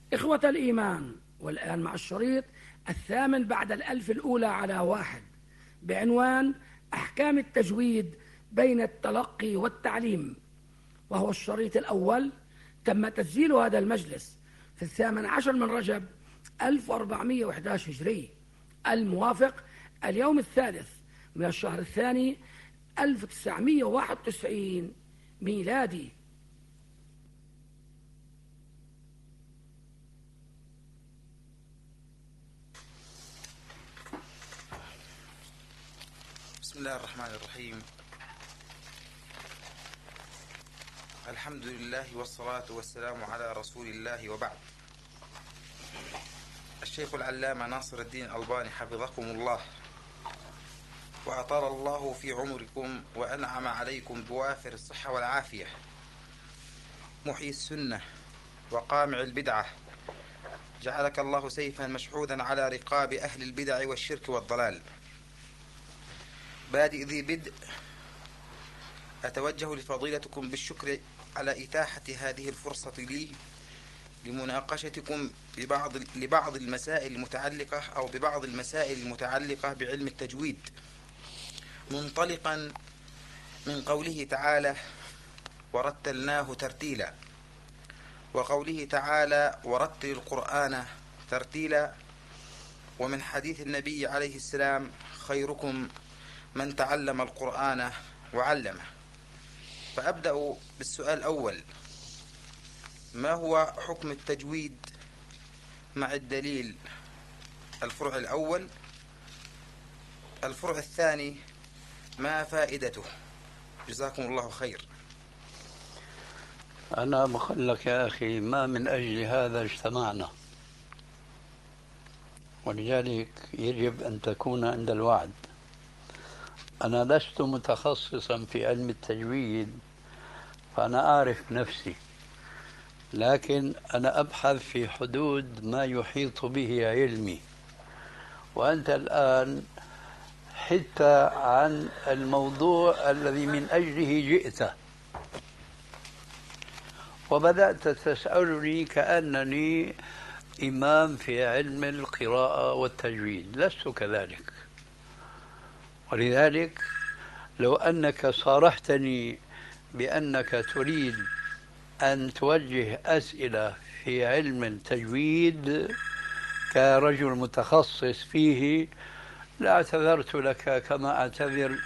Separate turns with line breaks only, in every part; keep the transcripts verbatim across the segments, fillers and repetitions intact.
إخوة الإيمان، والآن مع الشريط الثامن بعد الألف الأولى على واحد بعنوان أحكام التجويد بين التلقي والتعليم، وهو الشريط الأول. تم تسجيل هذا المجلس في الثامن عشر من رجب ألف وأربعمائة وأحد عشر هجري، الموافق اليوم الثالث من الشهر الثاني ألف وتسعمائة وواحد وتسعين ميلادي.
بسم الله الرحمن الرحيم. الحمد لله والصلاة والسلام على رسول الله، وبعد. الشيخ العلامة ناصر الدين الألباني حفظكم الله وأطال الله في عمركم وأنعم عليكم بوافر الصحة والعافية، محيي السنة وقامع البدعة، جعلك الله سيفا مشحوذا على رقاب أهل البدع والشرك والضلال. بادئ ذي بدء أتوجه لفضيلتكم بالشكر على إتاحة هذه الفرصة لي لمناقشتكم ببعض لبعض المسائل المتعلقة أو ببعض المسائل المتعلقة بعلم التجويد، منطلقا من قوله تعالى: ورتلناه ترتيلا، وقوله تعالى: ورتل القرآن ترتيلا، ومن حديث النبي عليه السلام: خيركم من تعلم القرآن وعلمه. فأبدأ بالسؤال الأول: ما هو حكم التجويد مع الدليل؟ الفرع الأول. الفرع الثاني: ما فائدته؟ جزاكم الله خير.
أنا بقول لك يا أخي، ما من أجل هذا اجتمعنا، ولذلك يجب أن تكون عند الوعد. أنا لست متخصصا في علم التجويد، فأنا أعرف نفسي، لكن أنا أبحث في حدود ما يحيط به علمي. وأنت الآن حتى عن الموضوع الذي من أجله جئت، وبدأت تسألني كأنني إمام في علم القراءة والتجويد. لست كذلك، ولذلك لو أنك صارحتني بأنك تريد أن توجه أسئلة في علم التجويد كرجل متخصص فيه لاعتذرت لك كما أعتذر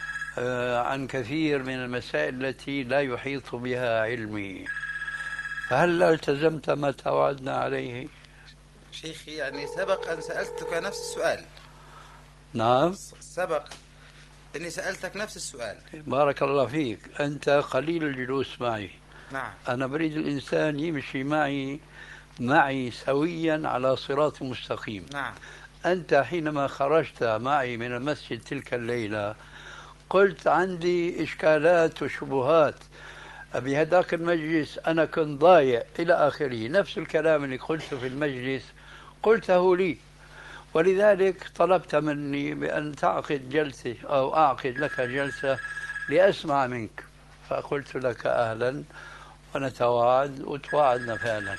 عن كثير من المسائل التي لا يحيط بها علمي. فهل التزمت ما توعدنا عليه؟
شيخي، يعني سبق أن سألتك نفس السؤال.
نعم،
سبق أني سألتك نفس السؤال.
بارك الله فيك. أنت قليل الجلوس معي.
نعم.
أنا بريد الإنسان يمشي معي معي سويا على صراط مستقيم.
نعم.
أنت حينما خرجت معي من المسجد تلك الليلة قلت عندي إشكالات وشبهات، بهذاك المجلس أنا كنت ضايع إلى آخره. نفس الكلام اللي قلته في المجلس قلته لي، ولذلك طلبت مني بأن تعقد جلسة أو أعقد لك جلسة لأسمع منك، فقلت لك أهلا ونتواعد، وتواعدنا فعلا.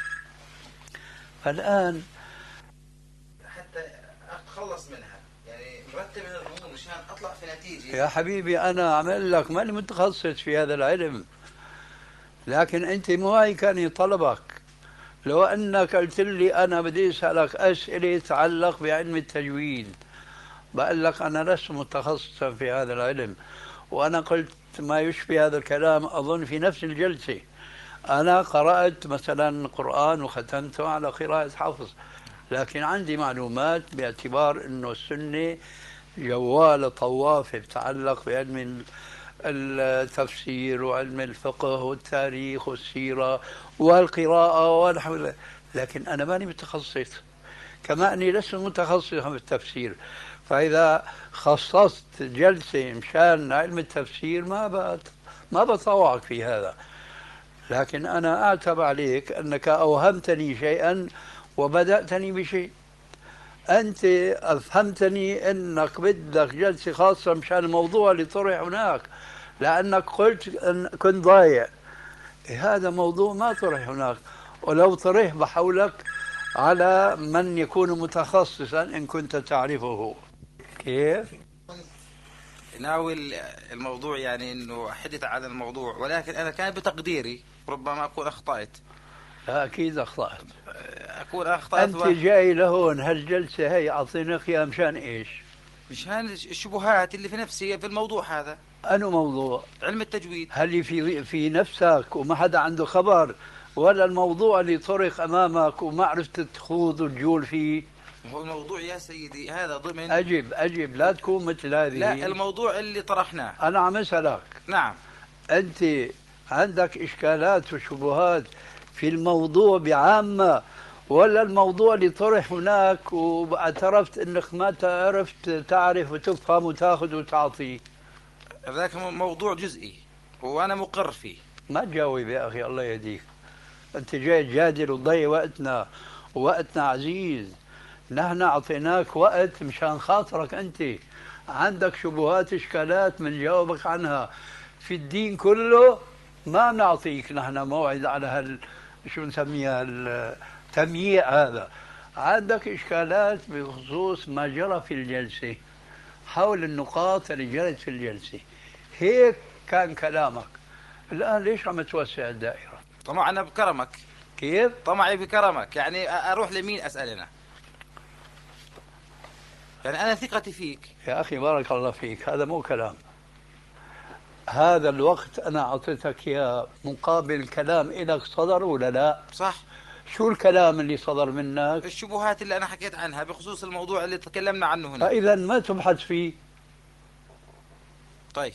فالآن
حتى أتخلص منها، يعني مرتب من الأمور مشان أطلع في نتيجة.
يا حبيبي أنا أعمل لك، ماني متخصص في هذا العلم، لكن أنت معي كان طلبك. لو أنك قلت لي أنا بدي أسألك أسئلة تتعلق بعلم التجويد، بقول لك أنا لست متخصصا في هذا العلم، وأنا قلت ما يشبه هذا الكلام أظن في نفس الجلسة. أنا قرأت مثلا القرآن وختمته على قراءة حفظ، لكن عندي معلومات باعتبار أنه السنة جوال طوافة تتعلق بعلم التفسير وعلم الفقه والتاريخ والسيرة والقراءة ونحو ذلك، لكن أنا ماني متخصص، كما أني لست متخصصا في التفسير. فإذا خصصت جلسة مشان علم التفسير ما بت... ما بطوعك في هذا، لكن أنا أعتب عليك أنك أوهمتني شيئا وبدأتني بشيء. أنت أفهمتني أنك بدك جلسة خاصة مشان الموضوع اللي طرح هناك، لأنك قلت أن كنت ضايع. هذا موضوع ما طرح هناك، ولو طرح بحولك على من يكون متخصصا إن كنت تعرفه. كيف؟
ناوي الموضوع يعني انه حدث عن الموضوع، ولكن انا كان بتقديري ربما اكون اخطأت.
لا أكيد أخطأت.
اكون اخطأت
أنت
و...
جاي لهون هالجلسة هي أعطيناك إياها مشان إيش؟
مشان الشبهات اللي في نفسي في الموضوع هذا،
أنو موضوع؟
علم التجويد.
هل في في نفسك وما حدا عنده خبر، ولا الموضوع اللي طرق أمامك وما عرفت تخوض وتجول فيه؟
هو الموضوع يا سيدي هذا ضمن
أجب أجب، لا تكون مثل هذه.
لا، الموضوع اللي طرحناه.
أنا عم أسألك.
نعم.
أنت عندك إشكالات وشبهات في الموضوع بعامة، ولا الموضوع اللي طرح هناك واعترفت أنك ما عرفت تعرف وتفهم وتاخذ وتعطي؟
ذاك موضوع جزئي وأنا مقر فيه.
ما تجاوب يا أخي، الله يهديك. أنت جاي تجادل وتضيع وقتنا، ووقتنا عزيز. نحن أعطيناك وقت مشان خاطرك أنت. عندك شبهات إشكالات من جاوبك عنها. في الدين كله ما نعطيك نحن موعد على هال شو نسميها التمييع هذا. عندك إشكالات بخصوص ما جرى في الجلسة، حول النقاط اللي جرت في الجلسة. هيك كان كلامك. الآن ليش عم توسع الدائرة؟
طمعنا بكرمك.
كيف؟
طمعي بكرمك، يعني أروح لمين أسأل أنا؟ يعني أنا ثقتي فيك.
يا أخي بارك الله فيك، هذا مو كلام. هذا الوقت أنا أعطيتك إياه مقابل كلام إلك صدر ولا لا؟
صح.
شو الكلام اللي صدر منك؟
الشبهات اللي أنا حكيت عنها بخصوص الموضوع اللي تكلمنا عنه هنا.
فإذا ما تبحث فيه.
طيب،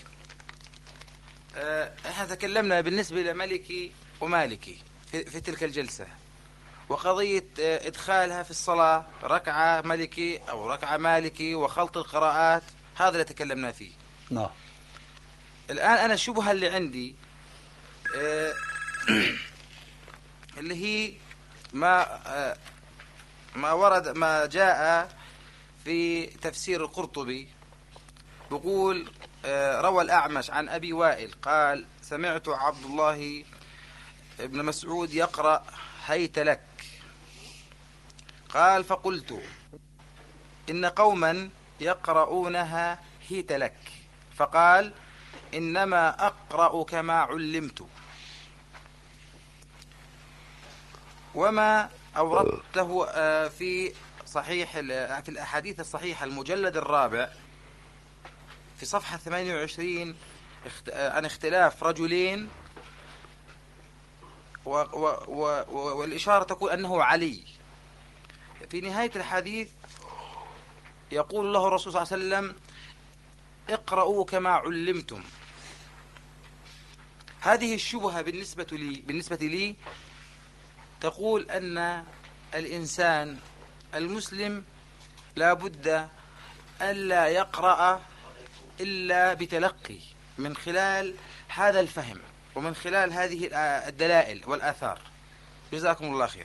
احنا تكلمنا بالنسبة لملكي ومالكي في, في تلك الجلسة، وقضية إدخالها في الصلاة ركعة ملكي أو ركعة مالكي وخلط القراءات، هذا اللي تكلمنا فيه.
نعم.
الآن أنا الشبهة اللي عندي اه اللي هي ما اه ما ورد ما جاء في تفسير القرطبي، بقول اه روى الأعمش عن أبي وائل قال سمعت عبد الله ابن مسعود يقرأ هيت لك، قال فقلت إن قوما يقرؤونها هيت لك، فقال إنما أقرأ كما علمت. وما أوردته في صحيح في الأحاديث الصحيحة المجلد الرابع في صفحة ثمانية وعشرين عن اختلاف رجلين، و و و والإشارة تقول أنه علي. في نهاية الحديث يقول له الرسول صلى الله عليه وسلم اقرأوا كما علمتم. هذه الشبهة بالنسبة لي بالنسبة لي تقول أن الإنسان المسلم لا بد ألا يقرأ إلا بتلقي من خلال هذا الفهم ومن خلال هذه الدلائل والآثار. جزاكم الله خير.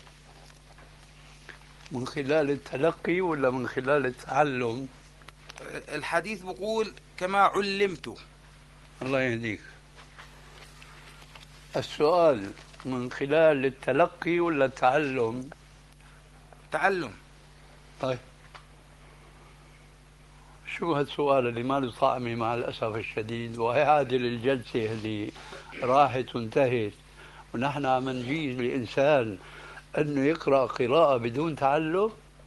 من خلال التلقي ولا من خلال التعلم؟
الحديث بقول كما علمت.
الله يهديك. السؤال من خلال التلقي ولا التعلم؟
تعلم.
طيب، شو هالسؤال اللي ما له طعمه مع الأسف الشديد؟ وهذه الجلسة اللي راحت وانتهت ونحن عم نجيز لإنسان أنه يقرأ قراءة بدون تعلم؟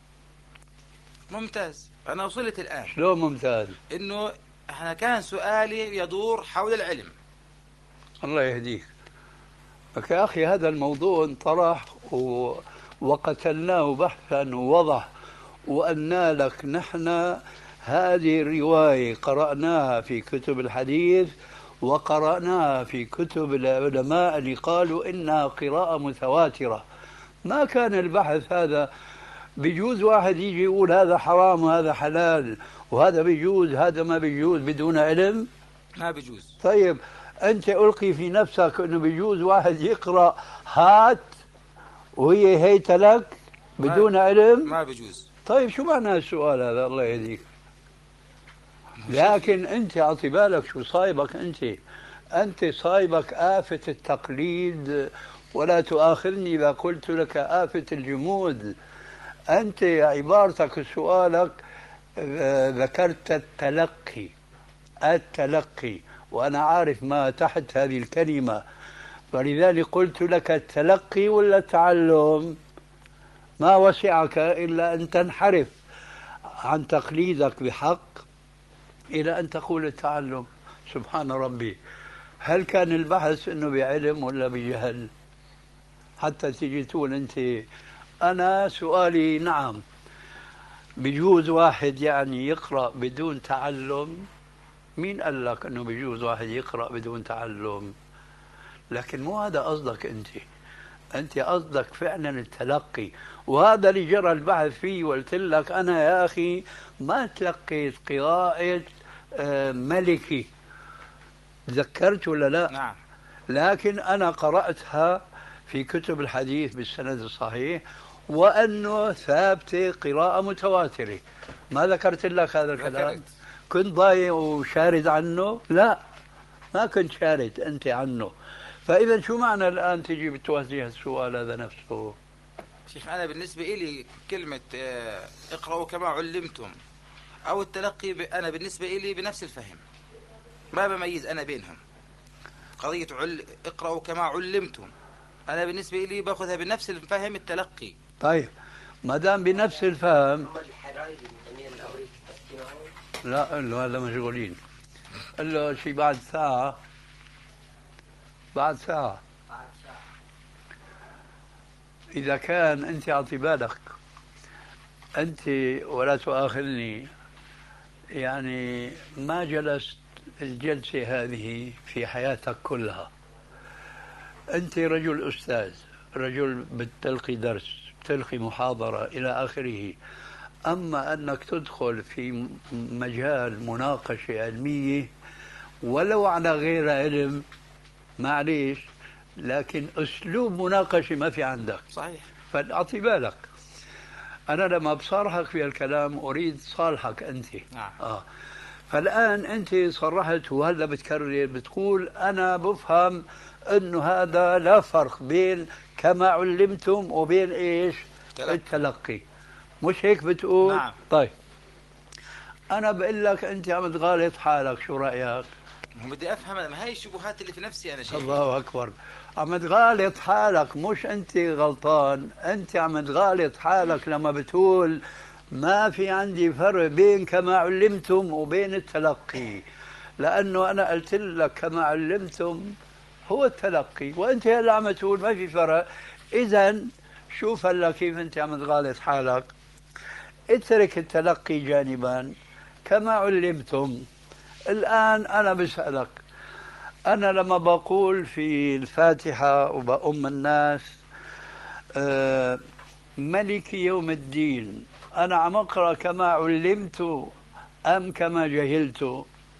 ممتاز، أنا وصلت الآن.
شلون ممتاز؟
إنه إحنا كان سؤالي يدور حول العلم.
الله يهديك. لك يا أخي هذا الموضوع انطرح و... وقتلناه بحثا ووضح، وأن لك نحن هذه الرواية قرأناها في كتب الحديث وقرأناها في كتب العلماء اللي قالوا إنها قراءة متواترة. ما كان البحث هذا بيجوز واحد يجي يقول هذا حرام وهذا حلال وهذا بيجوز هذا ما بيجوز بدون علم؟
ما بيجوز.
طيب أنت ألقي في نفسك أنه بيجوز واحد يقرأ هات وهي هيت لك بدون
ما
علم؟
ما بيجوز.
طيب شو معنى السؤال هذا؟ الله يهديك. لكن أنت أعطي بالك شو صايبك. أنت أنت صايبك آفة التقليد ولا تؤاخذني إذا قلت لك آفة الجمود. أنت عبارتك سؤالك آه، ذكرت التلقي، التلقي، وأنا عارف ما تحت هذه الكلمة، ولذلك قلت لك التلقي ولا التعلم. ما وسعك إلا أن تنحرف عن تقليدك بحق إلى أن تقول التعلم. سبحان ربي، هل كان البحث أنه بعلم ولا بجهل؟ حتى تيجي تقول أنت أنا سؤالي نعم بجوز واحد يعني يقرأ بدون تعلم. مين قال لك أنه بجوز واحد يقرأ بدون تعلم؟ لكن مو هذا قصدك أنت، أنت قصدك فعلا التلقي، وهذا اللي جرى البحث فيه. وقلت لك أنا يا أخي ما تلقيت قراءة آه، ملكي، تذكرت ولا لا؟
نعم.
لكن أنا قرأتها في كتب الحديث بالسند الصحيح، وأنه ثابتة قراءة متواترة. ما ذكرت لك هذا الكلام؟
ذكرت.
كنت ضايع وشارد عنه؟ لا، ما كنت شارد أنت عنه. فإذا شو معنى الآن تجي بتوجه السؤال هذا نفسه؟
شيخ أنا بالنسبة إلي كلمة آه، اقرأوا كما علمتم أو التلقي ب... أنا بالنسبة إلي بنفس الفهم، ما بميز أنا بينهم. قضية عل... اقرأوا كما علمتم، أنا بالنسبة إلي باخذها بنفس الفهم التلقي.
طيب ما دام بنفس الفهم، لا قل له هذا مشغولين، قل له شي بعد ساعة، بعد ساعة. إذا كان أنت أعطي بالك أنت ولا تؤاخذني، يعني ما جلست الجلسة هذه في حياتك كلها. أنت رجل أستاذ، رجل بتلقي درس، بتلقي محاضرة إلى آخره. أما أنك تدخل في مجال مناقشة علمية ولو على غير علم، معليش، لكن أسلوب مناقشة ما في عندك.
صحيح.
فأعطي بالك، أنا لما بصارحك في الكلام أريد صالحك أنت.
نعم.
آه. فالآن أنت صرحت وهلا بتكرر بتقول أنا بفهم أنه هذا لا فرق بين كما علمتم وبين إيش؟
تلقي.
التلقي، مش هيك بتقول؟
نعم.
طيب أنا بقول لك أنت عم تغالط حالك، شو رأيك؟
هم بدي أفهم، ما هاي الشبهات اللي في نفسي أنا شيخ.
الله أكبر، عم تغالط حالك، مش أنت غلطان، أنت عم تغالط حالك لما بتقول ما في عندي فرق بين كما علمتم وبين التلقي، لأنه أنا قلت لك كما علمتم هو التلقي، وأنت هلا عم تقول ما في فرق. إذا شوف هلا كيف أنت عم تغالط حالك. اترك التلقي جانبا، كما علمتم. الآن أنا بسألك، أنا لما بقول في الفاتحة وبأم الناس آه ملك يوم الدين، أنا عم أقرأ كما علمت أم كما جهلت؟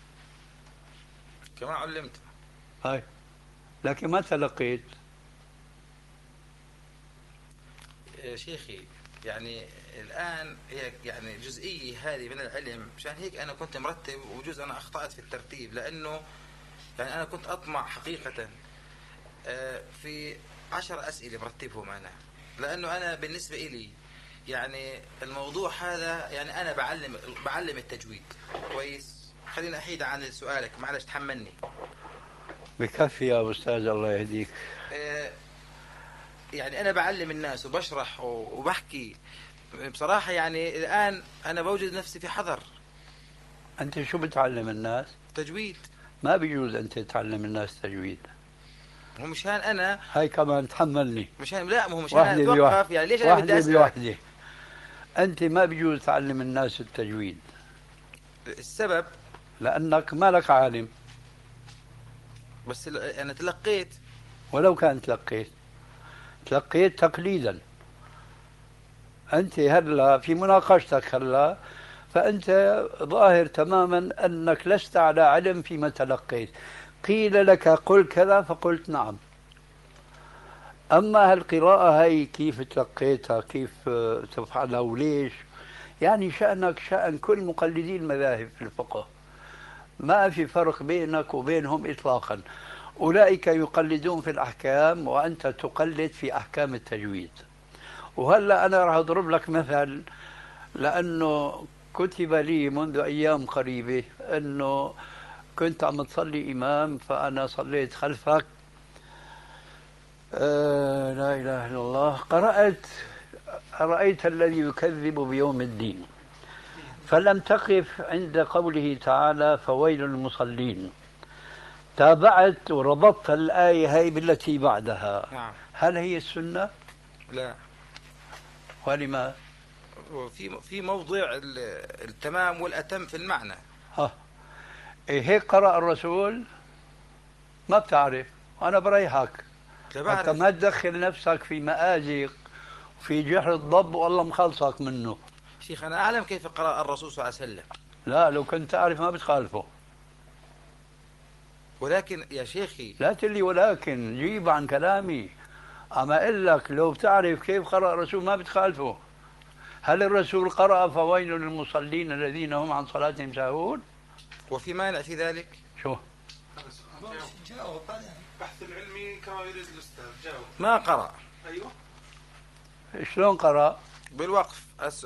كما علمت.
هاي، لكن ما تلقيت.
يا شيخي يعني الآن هي يعني جزئية هذه من العلم، مشان هيك أنا كنت مرتب، وجزء أنا أخطأت في الترتيب، لأنه يعني أنا كنت أطمع حقيقة في عشر أسئلة مرتبهم أنا، لأنه أنا بالنسبة إلي يعني الموضوع هذا، يعني أنا بعلم بعلم التجويد كويس. خلينا أحيد عن سؤالك، معلش تحملني.
بكفي يا أستاذ، الله يهديك.
يعني أنا بعلم الناس وبشرح وبحكي بصراحة. يعني الآن أنا بوجد نفسي في حذر.
أنت شو بتعلم الناس؟
تجويد.
ما بيجوز أنت تعلم الناس تجويد.
مو مشان أنا
هاي كمان تحملني.
مشان لا، مو مشان أنا أتوقف. يعني ليش أنا بدي أسأل؟
بوحدة. أنت ما بيجوز تعلم الناس التجويد.
السبب؟
لأنك ما لك عالم.
بس أنا تلقيت.
ولو كان تلقيت، تلقيت تقليدا. أنت هلا في مناقشتك هلا، فأنت ظاهر تماما أنك لست على علم فيما تلقيت. قيل لك قل كذا فقلت نعم. أما هالقراءة هي كيف تلقيتها، كيف تفعلها وليش، يعني شأنك شأن كل مقلدي المذاهب في الفقه، ما في فرق بينك وبينهم إطلاقا. أولئك يقلدون في الأحكام وأنت تقلد في أحكام التجويد. وهلأ أنا راح أضرب لك مثل، لأنه كتب لي منذ أيام قريبة أنه كنت عم تصلي إمام فأنا صليت خلفك. آه لا إله إلا الله. قرأت أرأيت الذي يكذب بيوم الدين، فلم تقف عند قوله تعالى فويل للمصلين، تابعت وربطت الآية هي بالتي بعدها.
نعم.
هل هي السنة؟
لا.
ولما؟
في في موضع التمام والأتم في المعنى.
ها إيه هيك قرأ الرسول؟ ما بتعرف، أنا بريحك حتى ما تدخل نفسك في مآزق في جحر الضب والله مخلصك منه.
شيخ أنا أعلم كيف قرأ الرسول صلى الله عليه وسلم.
لا لو كنت تعرف ما بتخالفه.
ولكن يا شيخي
لا تلي ولكن، جيب عن كلامي. أما أقول لك لو بتعرف كيف قرأ الرسول ما بتخالفه. هل الرسول قرأ فويل للمصلين الذين هم عن صلاتهم ساهون؟
وفي مانع في ذلك؟
شو؟
جاوب بحث العلمي كما يريد الأستاذ. جاوب.
ما قرأ.
أيوه.
شلون قرأ؟
بالوقف.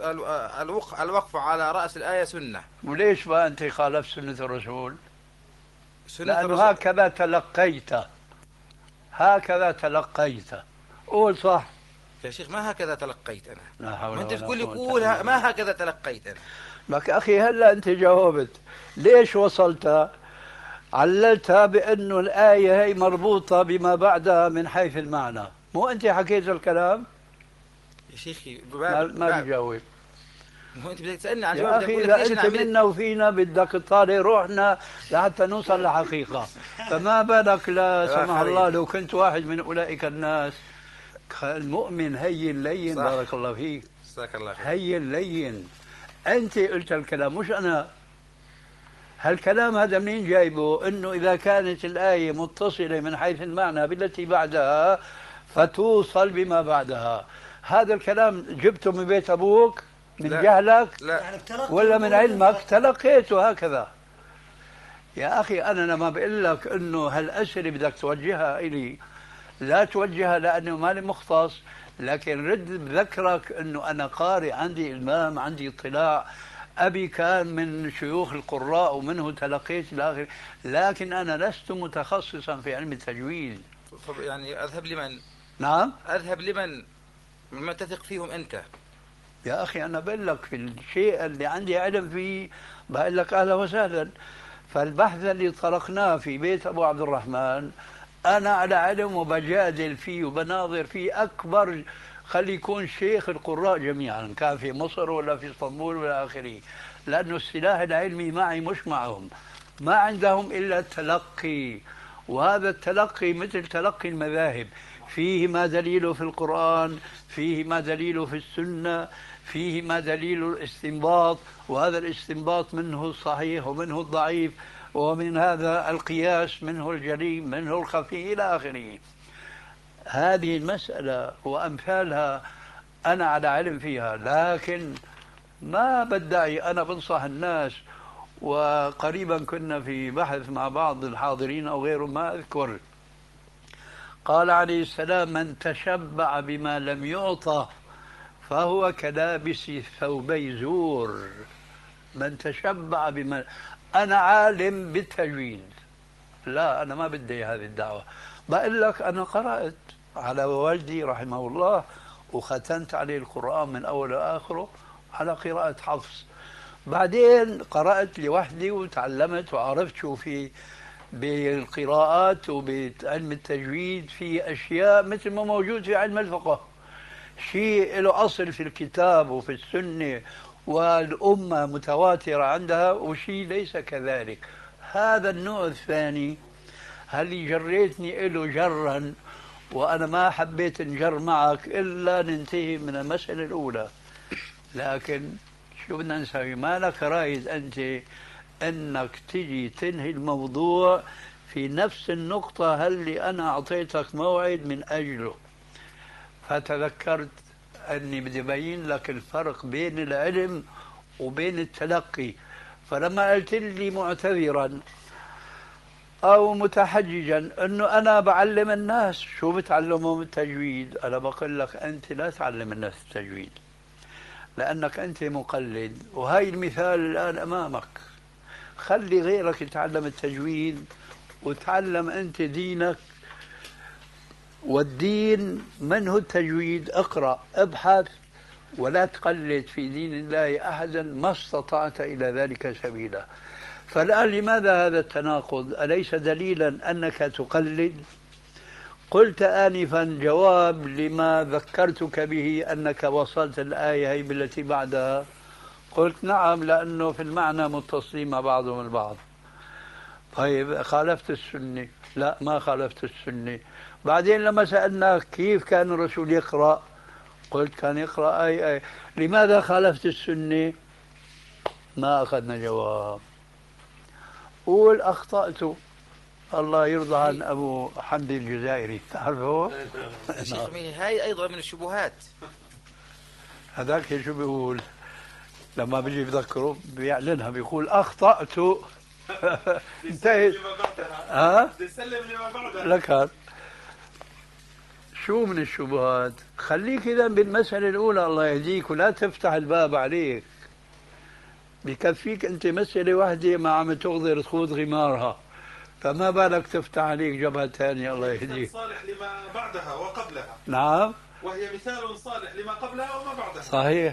الوقف على رأس الآية سنة.
وليش بقى أنت خالفت سنة الرسول؟
سنة
لأنه
الرسول.
هكذا تلقيت، هكذا تلقيت. قول صح.
يا شيخ ما هكذا تلقيت أنا.
لا حول
ما أنت
ولا
تقول لي
قوة
قول
إلا
ما هكذا تلقيت أنا.
لك أخي هلا أنت جاوبت، ليش وصلت؟ عللتها بأنه الآية هي مربوطة بما بعدها من حيث المعنى، مو أنت حكيت الكلام؟
يا شيخي
ما, ما بجاوب.
مو أنت بدك تسألني عن
يا
جواب.
أخي إذا أنت منا وفينا بدك تطالع روحنا لحتى نوصل لحقيقة، فما بالك لا سمح الله لو كنت واحد من أولئك الناس. المؤمن هين لين. صح. بارك الله فيك.
جزاك الله خير.
هين لين. أنت قلت الكلام مش أنا. هالكلام هذا منين جايبه؟ إنه إذا كانت الآية متصلة من حيث المعنى بالتي بعدها فتوصل بما بعدها. هذا الكلام جبته من بيت أبوك من لا. جهلك
لا.
ولا من علمك تلقيته هكذا؟ يا أخي أنا لما بقول لك إنه هالأسئلة بدك توجهها إلي لا توجهها لأنه مالي مختص، لكن رد بذكرك إنه أنا قارئ، عندي إلمام، عندي اطلاع، أبي كان من شيوخ القراء ومنه تلقيت إلى آخره، لكن أنا لست متخصصا في علم التجويد.
طب يعني أذهب لمن؟
نعم؟
أذهب لمن؟ مما تثق فيهم أنت.
يا أخي أنا بقول لك في الشيء اللي عندي علم فيه بقول لك أهلا وسهلا. فالبحث اللي طرقناه في بيت أبو عبد الرحمن أنا على علم وبجادل فيه وبناظر فيه أكبر، خلي يكون شيخ القراء جميعا، كان في مصر ولا في اسطنبول ولا آخره، لأنه السلاح العلمي معي مش معهم، ما عندهم إلا التلقي، وهذا التلقي مثل تلقي المذاهب، فيه ما دليله في القرآن، فيه ما دليله في السنة، فيه ما دليل الاستنباط، وهذا الاستنباط منه الصحيح ومنه الضعيف، ومن هذا القياس منه الجلي منه الخفي إلى آخره. هذه المسألة وأمثالها أنا على علم فيها، لكن ما بدعي. أنا بنصح الناس، وقريبا كنا في بحث مع بعض الحاضرين أو غيرهم ما أذكر، قال عليه السلام من تشبع بما لم يعطى فهو كلابس ثوبي زور. من تشبع بما، أنا عالم بالتجويد، لا أنا ما بدي هذه الدعوة، بقول لك أنا قرأت على والدي رحمه الله وختمت عليه القرآن من أول وآخره على قراءة حفص، بعدين قرأت لوحدي وتعلمت وعرفت شو في بالقراءات وبعلم التجويد في أشياء مثل ما موجود في علم الفقه، شيء له أصل في الكتاب وفي السنة والأمة متواترة عندها، وشيء ليس كذلك. هذا النوع الثاني هل جريتني له جرا وأنا ما حبيت نجر معك إلا ننتهي من المسألة الأولى، لكن شو بدنا نسوي؟ ما لك رايد أنت أنك تجي تنهي الموضوع في نفس النقطة اللي أنا أعطيتك موعد من أجله. فتذكرت أني بدي أبين لك الفرق بين العلم وبين التلقي، فلما قلت لي معتذرا أو متحججا أنه أنا بعلم الناس. شو بتعلمهم التجويد؟ أنا بقول لك أنت لا تعلم الناس التجويد، لأنك أنت مقلد، وهي المثال الآن أمامك. خلي غيرك يتعلم التجويد وتعلم أنت دينك. والدين من هو التجويد؟ اقرأ، ابحث، ولا تقلد في دين الله أحدا ما استطعت إلى ذلك سبيلا. فالآن لماذا هذا التناقض؟ أليس دليلا أنك تقلد؟ قلت آنفا جواب لما ذكرتك به أنك وصلت الآية هي بالتي بعدها. قلت نعم، لأنه في المعنى متصلين مع بعضهم البعض. طيب خالفت السنة؟ لا، ما خالفت السنة. بعدين لما سألناك كيف كان الرسول يقرأ، قلت كان يقرأ أي أي. لماذا خالفت السنة؟ ما أخذنا جواب. قول أخطأت. الله يرضى عن أبو حمد الجزائري، تعرفه؟
شيخ هاي أيضا من الشبهات.
هذاك شو بيقول لما بيجي بذكره؟ بيعلنها، بيقول أخطأت. انتهت. ها؟
تسلم لما بعدها.
لك هذا شو من الشبهات؟ خليك إذا بالمسألة الأولى الله يهديك، ولا تفتح الباب عليك. بكفيك أنت مسألة واحدة ما عم تغدر تخوض غمارها، فما بالك تفتح عليك جبهة ثانية. الله يهديك.
صالح لما بعدها وقبلها.
نعم،
وهي مثال صالح لما قبلها وما بعدها.
صحيح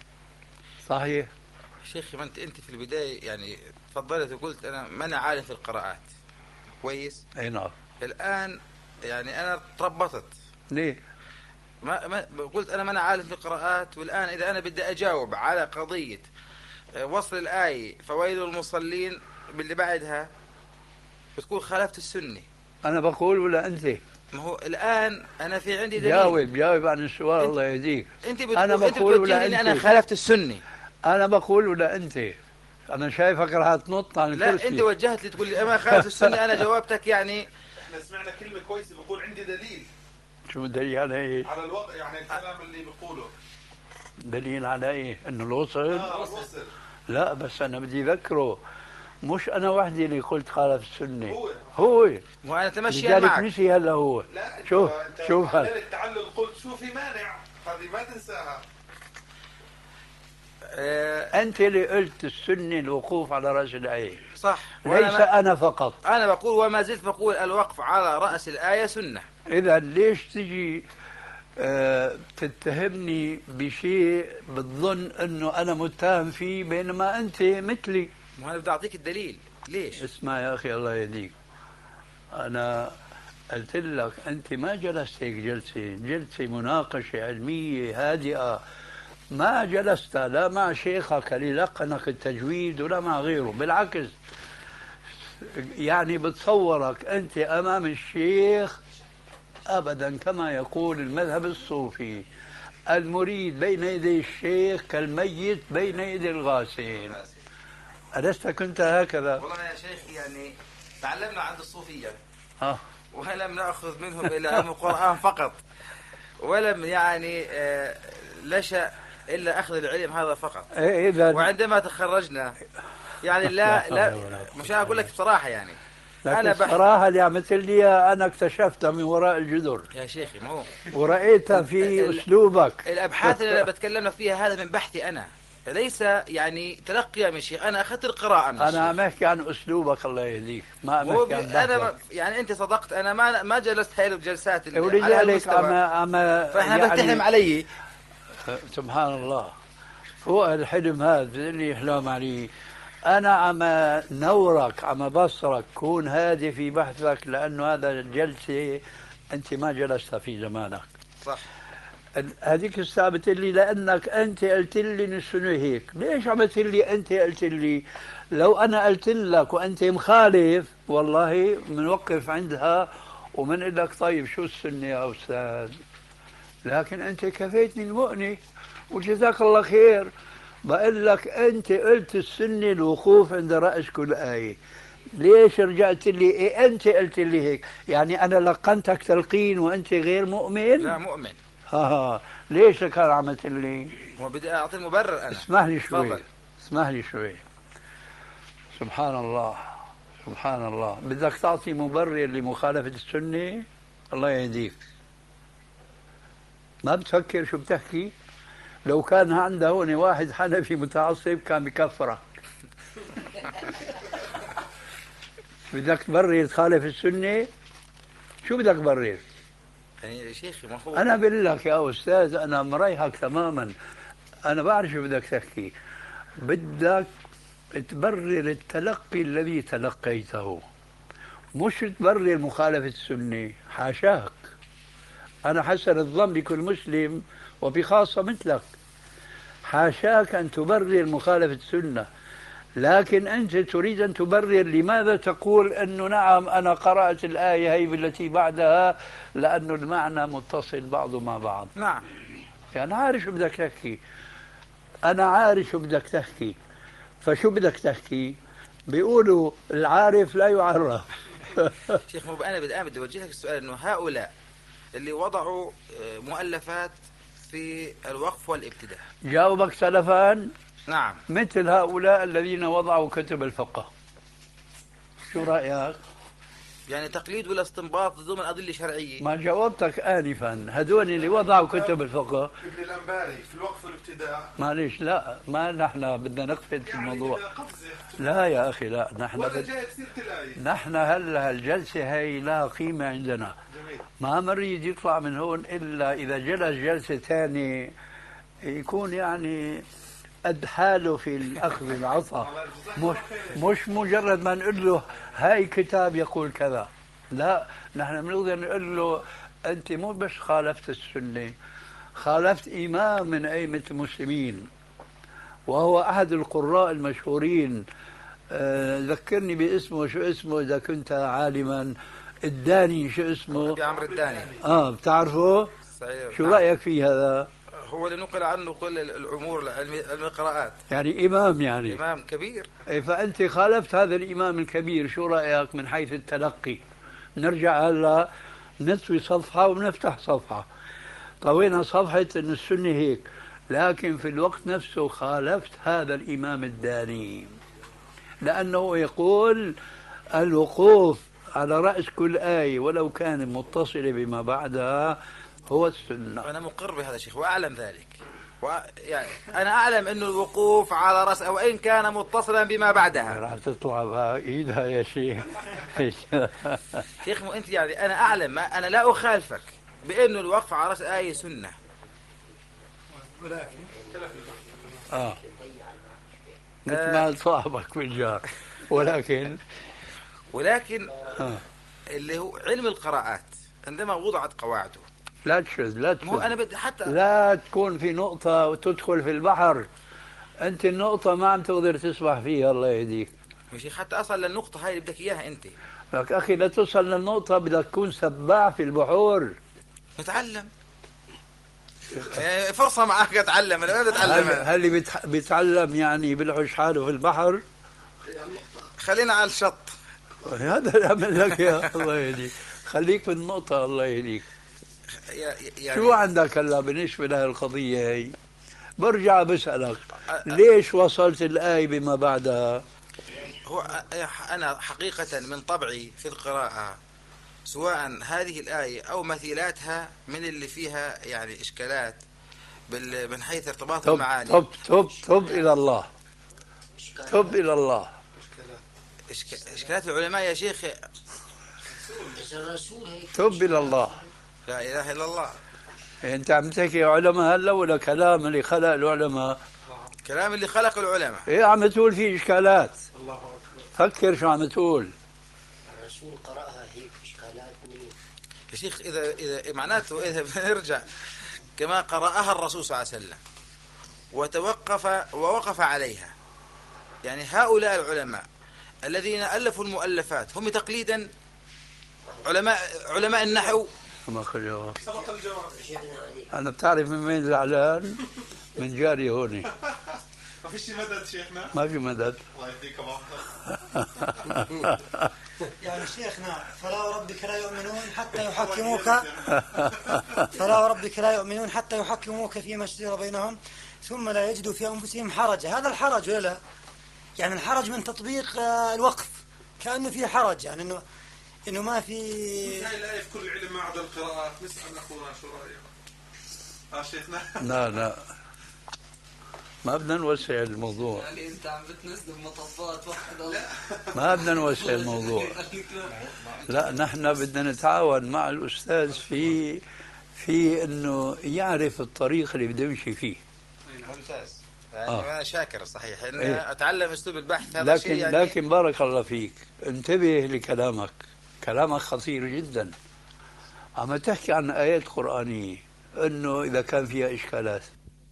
صحيح.
شيخي ما أنت أنت في البداية يعني تفضلت وقلت أنا ما أنا عالم في القراءات كويس.
أي نعم.
الآن يعني أنا تربطت.
ليه؟
ما ما قلت أنا ما أنا عالم في القراءات، والآن إذا أنا بدي أجاوب على قضية وصل الآية فويل المصلين باللي بعدها بتكون خالفت السنة.
أنا بقول ولا أنت؟
ما هو الآن أنا في عندي دليل.
جاوب جاوب عن السؤال. الله يهديك.
أنت بتقول
أنا
أنت
بقول
بتقول
ولا
إني
أنت؟
أنا خالفت السنة.
أنا بقول ولا أنت؟ أنا شايفك راح تنط عن
لا
الكرسي.
أنت وجهت لي تقول لي أنا خالفت السنة، أنا جاوبتك يعني.
احنا سمعنا كلمة كويسة بقول عندي دليل.
شو دليل على إيه؟
على الوضع يعني الكلام اللي بقوله.
دليل على إيه؟ إنه الوصل؟
اه وصل.
لا بس أنا بدي أذكره، مش أنا وحدي اللي قلت خالف السنة.
هو
هو
وأنا تمشي
لذلك
معك.
نسي هلا هو.
لا
شوف
انت
شوف هلا.
التعلل قلت شو في مانع، هذه ما تنساها.
آه
أنت اللي قلت السنة الوقوف على رأس الآية،
صح.
ليس
ما
أنا فقط.
أنا بقول وما زلت بقول الوقف على رأس الآية سنة.
إذا ليش تجي آه تتهمني بشيء بتظن أنه أنا متهم فيه بينما أنت مثلي؟
ما أنا بدي أعطيك الدليل. ليش؟
اسمع يا أخي الله يهديك، أنا قلت لك أنت ما جلست هيك جلسة جلسة مناقشة علمية هادئة، ما جلست لا مع شيخك ليلقنك التجويد ولا مع غيره، بالعكس يعني بتصورك أنت أمام الشيخ أبدا كما يقول المذهب الصوفي، المريد بين يدي الشيخ كالميت بين يدي الغاسل. ألست كنت هكذا؟
والله يا شيخ يعني تعلمنا عند الصوفية
ها.
ولم نأخذ منهم إلا علم القرآن فقط، ولم يعني آه لشأ إلا أخذ العلم هذا فقط.
إذا
وعندما تخرجنا يعني لا لا مش أقول لك بصراحة يعني
لكن
أنا
الصراحة اللي عملت لي أنا اكتشفتها من وراء الجدر
يا شيخي ما هو
ورأيتها في أسلوبك.
الأبحاث اللي أنا بتكلم لك فيها هذا من بحثي أنا، ليس يعني تلقي من شيخ. أنا أخذت القراءة من
أنا عم
الشيخ.
أحكي عن أسلوبك الله يهديك، ما عم
مو
أحكي عن
أنا ما
بحثك.
يعني أنت صدقت، أنا ما ما جلست هاي الجلسات اللي على
ولذلك
هالمستوى.
عم عم
فإحنا
يعني
بتحلم علي.
سبحان الله فوق الحلم هذا اللي يحلم عليه. أنا عم نورك عم بصرك، كون هادي في بحثك، لأنه هذا الجلسة أنت ما جلستها في زمانك.
صح.
هذيك الساعة بتقول لأنك أنت قلت لي السنة هيك، ليش عملت لي أنت قلت لي؟ لو أنا قلت لك وأنت مخالف والله بنوقف عندها ومنقول لك طيب شو السنة يا أستاذ، لكن أنت كفيتني المؤنة وجزاك الله خير. بقول لك أنت قلت السنة الوقوف عند رأس كل آية، ليش رجعت لي إيه أنت قلت لي هيك؟ يعني أنا لقنتك تلقين وأنت غير مؤمن؟
لا مؤمن.
ها ها ليش لك هذا عملت لي؟
وبدي أعطي المبرر أنا.
اسمح لي شوي
فضل.
اسمح لي شوي. سبحان الله سبحان الله. بدك تعطي مبرر لمخالفة السنة؟ الله يهديك. ما بتفكر شو بتحكي؟ لو كان عنده هون واحد حنفي متعصب كان بكفرك. بدك تبرر تخالف السنة؟ شو بدك تبرر؟
يعني يا شيخ ما هو
أنا بقول لك يا أستاذ أنا مريحك تماما، أنا بعرف شو بدك تحكي. بدك تبرر التلقي الذي تلقيته، مش تبرر مخالفة السنة. حاشاك، أنا حسن الظن بكل مسلم وبخاصة مثلك، حاشاك أن تبرر مخالفة السنة، لكن أنت تريد أن تبرر لماذا تقول أنه نعم أنا قرأت الآية هي بالتي بعدها لأنه المعنى متصل بعضه مع بعض.
نعم
يعني عارف شو بدك تحكي، أنا عارف شو بدك تحكي، فشو بدك تحكي؟ بيقولوا العارف لا يعرف.
شيخ، مو أنا بدي بدي أوجه لك السؤال إنه هؤلاء اللي وضعوا آه، مؤلفات في الوقف والابتداء.
جاوبك سلفان.
نعم.
مثل هؤلاء الذين وضعوا كتب الفقه، شو رأيك؟
يعني تقليد ولا استنباط ضمن أدلة شرعية؟
ما جاوبتك آنفا. هدول اللي وضعوا كتب الفقه
ابن الأنباري في الوقف والابتداء.
معلش، لا ما نحن بدنا نقفز في
يعني
الموضوع.
قفزة.
لا يا أخي لا، نحن
ولا
بد...
جاي بسيرة الآية.
نحن هلا الجلسة هي لا قيمة عندنا.
جميل.
ما مريد يطلع من هون إلا إذا جلس جلسة ثانية يكون يعني قد حاله في الأخذ العطاء، مش, مش مجرد ما نقول له هاي كتاب يقول كذا. لا، نحن بنقدر نقول له أنت مو بس خالفت السنة، خالفت إمام من أئمة المسلمين وهو أحد القراء المشهورين. أه ذكرني باسمه، شو اسمه إذا كنت عالما؟ الداني، شو اسمه؟
أبي عمرو الداني.
آه بتعرفه؟
صحيح.
شو
نعم.
رأيك في هذا؟
هو اللي نقل عنه كل الأمور العلمية علم القراءات.
يعني إمام يعني
إمام كبير.
إيه، فأنت خالفت هذا الإمام الكبير، شو رأيك من حيث التلقي؟ نرجع هلا نطوي صفحة ونفتح صفحة. طوينا صفحة أن السنة هيك، لكن في الوقت نفسه خالفت هذا الإمام الداني، لأنه يقول الوقوف على رأس كل آية ولو كانت متصلة بما بعدها هو السنة.
أنا مقر بهذا الشيخ وأعلم ذلك. و... يعني أنا أعلم أنه الوقوف على رأس وإن كان متصلا بما بعدها.
راح تطلع بها إيدها يا شيخ.
شيخ مو أنت يعني أنا أعلم، ما أنا لا أخالفك بأنه الوقف على رأس آية سنة.
ولكن
آه مثل ما صاحبك بالجار. ولكن
ولكن
آه.
اللي هو علم القراءات عندما وضعت قواعده،
لا تشذ لا
مو
تشذ
أنا بدي حتى
لا تكون في نقطة وتدخل في البحر. أنت النقطة ما عم تقدر تسبح فيها، الله يهديك.
يا شيخ حتى أصل للنقطة هاي اللي بدك إياها أنت.
لك أخي لا توصل للنقطة بدك تكون سباح في البحور.
نتعلم. يعني فرصة معك أتعلم. أنا ما بدي أتعلم.
هل هل اللي بيتح- بيتعلم يعني بيلحش حاله في البحر؟
خلينا على الشط.
هذا اللي عمل لك يا الله يهديك. خليك في النقطة، الله يهديك.
يعني
شو عندك هلا بالنسبة لهي القضية هي؟ برجع بسألك ليش وصلت الآية بما بعدها؟
هو أنا حقيقة من طبعي في القراءة سواء هذه الآية أو مثيلاتها من اللي فيها يعني إشكالات بال- من حيث ارتباط
تب
المعاني.
تب تب تب إلى الله، تب إلى الله.
إشك- إشكالات العلماء يا شيخ.
تب إلى الله.
لا إله إلا الله.
أنت عم تحكي علماء هلا ولا كلام اللي خلق العلماء؟
كلام اللي خلق العلماء.
إيه عم تقول فيه إشكالات. فكر شو عم تقول.
الرسول قرأها هيك إشكالات منين؟
يا شيخ إذا إذا معناته إذا بنرجع كما قرأها الرسول صلى الله عليه وسلم وتوقف ووقف عليها، يعني هؤلاء العلماء الذين ألفوا المؤلفات هم تقليدا علماء علماء النحو.
ما خليه.
سبق الجواب.
أنا بتعرف من وين زعلان؟ من جاري هون.
ما فيش مدد شيخنا.
ما في مدد.
الله يهديك الله.
يعني شيخنا فلا وربك لا يؤمنون حتى يحكموك فلا وربك لا يؤمنون حتى يحكموك فيما شجر بينهم ثم لا يجدوا في أنفسهم حرجا. هذا الحرج ولا لا؟ يعني الحرج من تطبيق الوقف كأنه في حرج يعني إنه إنه ما في.
هاي الآية في كل العلم ما عدا القراءات. نسأل أخونا شو رأيه. آه شيخنا.
لا لا ما بدنا نوسع الموضوع.
يعني انت عم بتنزل مطبات واحد الله.
ما بدنا نوسع الموضوع. لا نحن بدنا نتعاون مع الأستاذ في في إنه يعرف الطريق اللي بده يمشي فيه.
ممتاز. يعني
آه.
أنا شاكر صحيح إني
إيه.
أتعلم أسلوب البحث هذا
لكن
شيء يعني.
لكن بارك الله فيك، انتبه لكلامك، كلامك خطير جدا. عم تحكي عن آيات قرآنية إنه إذا كان فيها إشكالات،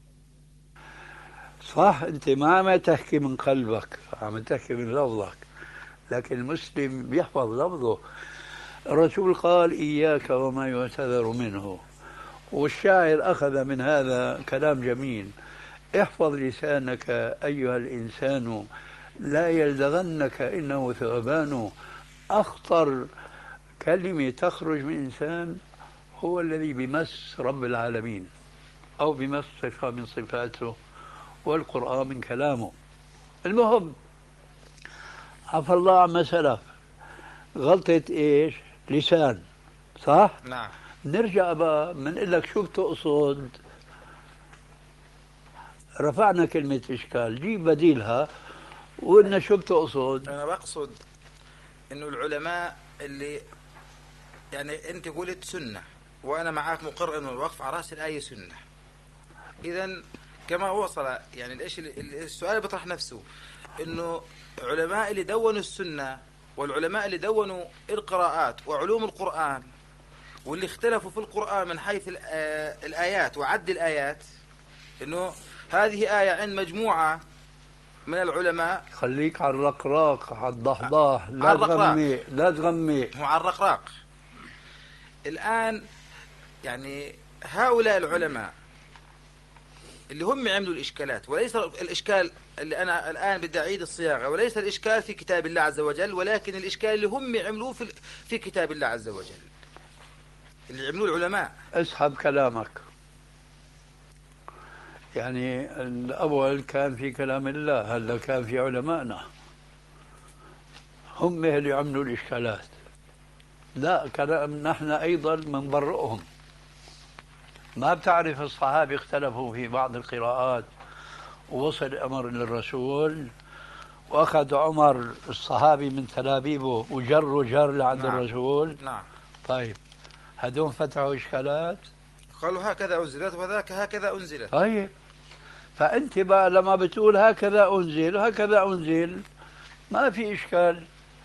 صح، أنت ما عم تحكي من قلبك، عم تحكي من لفظك، لكن المسلم بيحفظ لفظه. الرسول قال إياك وما يعتذر منه، والشاعر أخذ من هذا كلام جميل: احفظ لسانك أيها الإنسان لا يلدغنك إنه ثعبان. أخطر كلمة تخرج من إنسان هو الذي بمس رب العالمين أو بمس صفة من صفاته، والقرآن من كلامه. المهم عفى الله عما سلف، غلطة إيش؟ لسان، صح؟
نعم.
نرجع بقى بنقول لك شو بتقصد. رفعنا كلمة إشكال، جيب بديلها وقلنا شو بتقصد.
أنا بقصد إنه العلماء اللي يعني أنت قلت سنة وأنا معك مقر إنه الوقف على رأس الآية سنة. إذا كما وصل يعني الإيش السؤال بيطرح نفسه إنه علماء اللي دونوا السنة والعلماء اللي دونوا القراءات وعلوم القرآن واللي اختلفوا في القرآن من حيث الآيات وعد الآيات، إنه هذه آية عند مجموعة من العلماء.
خليك على الرقراق، على الضحضاح، لا تغمي لا تغمي.
هو على الرقراق. الآن يعني هؤلاء العلماء اللي هم عملوا الإشكالات، وليس الإشكال اللي أنا الآن بدي أعيد الصياغة، وليس الإشكال في كتاب الله عز وجل، ولكن الإشكال اللي هم عملوه في في كتاب الله عز وجل، اللي عملوه العلماء.
اسحب كلامك. يعني الأول كان في كلام الله، هلا كان في علمائنا هم اللي عملوا الإشكالات. لا، كلام نحن أيضا منبرئهم. ما بتعرف الصحابة اختلفوا في بعض القراءات ووصل أمر للرسول وأخذ عمر الصحابي من تلابيبه وجر جر لعند
نعم.
الرسول.
نعم.
طيب هدول فتحوا إشكالات،
قالوا هكذا أنزلت وذاك هكذا أنزلت.
طيب فأنت بقى لما بتقول هكذا أنزل هكذا أنزل ما في إشكال،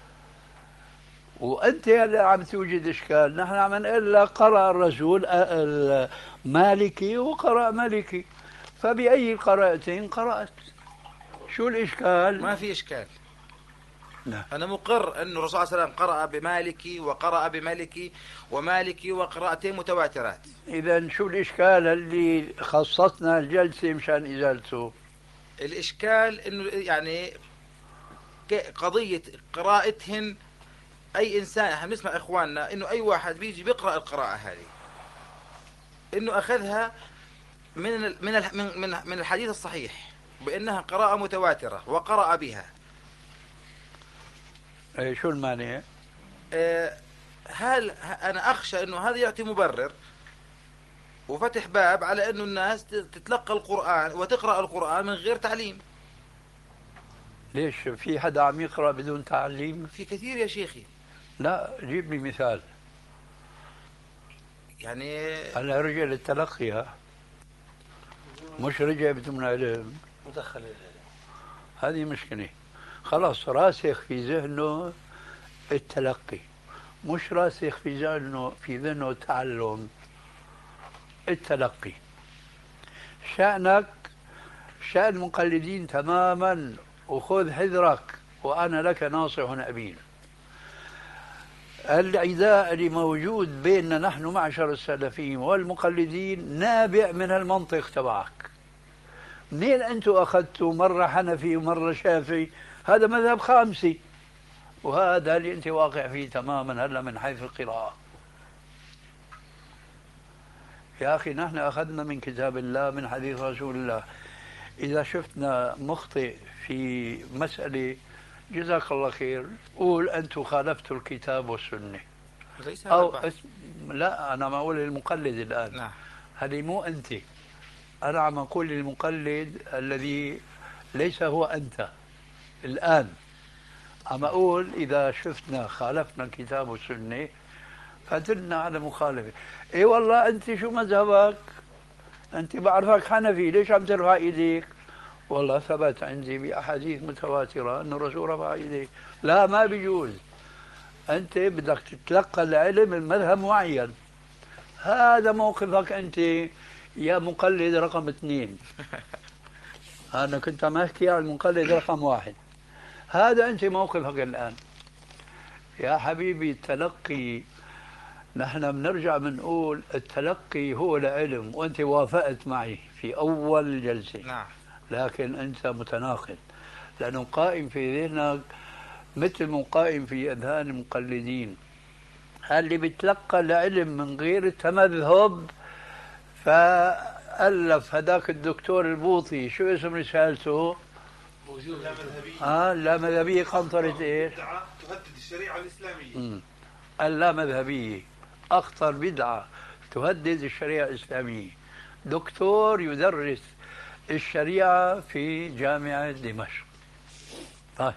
وأنت اللي عم توجد إشكال. نحن عم نقول لك قرأ الرسول مالكي وقرأ مالكي، فبأي القراءتين قرأت؟ شو الإشكال؟
ما في إشكال.
لا.
أنا مقر أن الرسول صلى الله عليه وسلم قرأ بمالكي وقرأ بمالكي ومالكي وقراءتين متواترات.
إذا شو الإشكال اللي خصصنا الجلسة مشان إزالته؟
الإشكال إنه يعني قضية قراءتهن، أي إنسان احنا بنسمع إخواننا إنه أي واحد بيجي بيقرأ القراءة هذه إنه أخذها من من من من الحديث الصحيح بأنها قراءة متواترة وقرأ بها.
أي شو المانع؟
أه هل أنا أخشى إنه هذا يعطي مبرر وفتح باب على إنه الناس تتلقى القرآن وتقرأ القرآن من غير تعليم.
ليش في حدا عم يقرأ بدون تعليم؟
في كثير يا شيخي.
لا جيب لي مثال.
يعني
أنا رجع للتلقي، مش رجع بدون علم.
مدخل العلم
هذه مشكلة. خلاص راسخ في ذهنه التلقي، مش راسخ في ذهنه في ذهنه التعلم. التلقي شأنك شأن المقلدين تماما، وخذ حذرك وأنا لك ناصح أمين. العداء اللي موجود بيننا نحن معشر السلفيين والمقلدين نابع من المنطق تبعك. منين أنتم أخذتوا مرة حنفي ومرة شافعي؟ هذا مذهب خامسي، وهذا اللي أنت واقع فيه تماما هلا من حيث القراءة. يا أخي نحن أخذنا من كتاب الله من حديث رسول الله. إذا شفتنا مخطئ في مسألة جزاك الله خير، قول أنتم خالفتوا الكتاب والسنة.
ليس هذا
أو
البحث.
أس... لا، أنا ما أقول المقلد الآن.
نعم.
هذه مو أنت، أنا عم أقول للمقلد الذي ليس هو أنت الآن. عم أقول إذا شفنا خالفنا الكتاب والسنة فدلنا على مخالفة. إيه والله أنت شو مذهبك؟ أنت بعرفك حنفي، ليش عم ترفع إيديك؟ والله ثبت عندي بأحاديث متواترة أن الرسول رفع إيديه. لا، ما بيجوز. أنت بدك تتلقى العلم من مذهب معين، هذا موقفك أنت يا مقلد رقم اثنين. أنا كنت عم أحكي عن المقلد رقم واحد. هذا أنت موقفك الآن يا حبيبي. التلقي، نحن بنرجع بنقول التلقي هو العلم، وأنت وافقت معي في أول جلسة.
نعم.
لكن أنت متناقض، لأنه قائم في ذهنك مثل ما قائم في أذهان المقلدين. اللي بيتلقى العلم من غير تمذهب، فألف هذاك الدكتور البوطي، شو اسم رسالته؟
لا مذهبية.
آه لا مذهبية قنطرة إيش؟
بدعة تهدد الشريعة الإسلامية.
مم. اللامذهبية أخطر بدعة تهدد الشريعة الإسلامية. دكتور يدرس الشريعة في جامعة دمشق. طيب،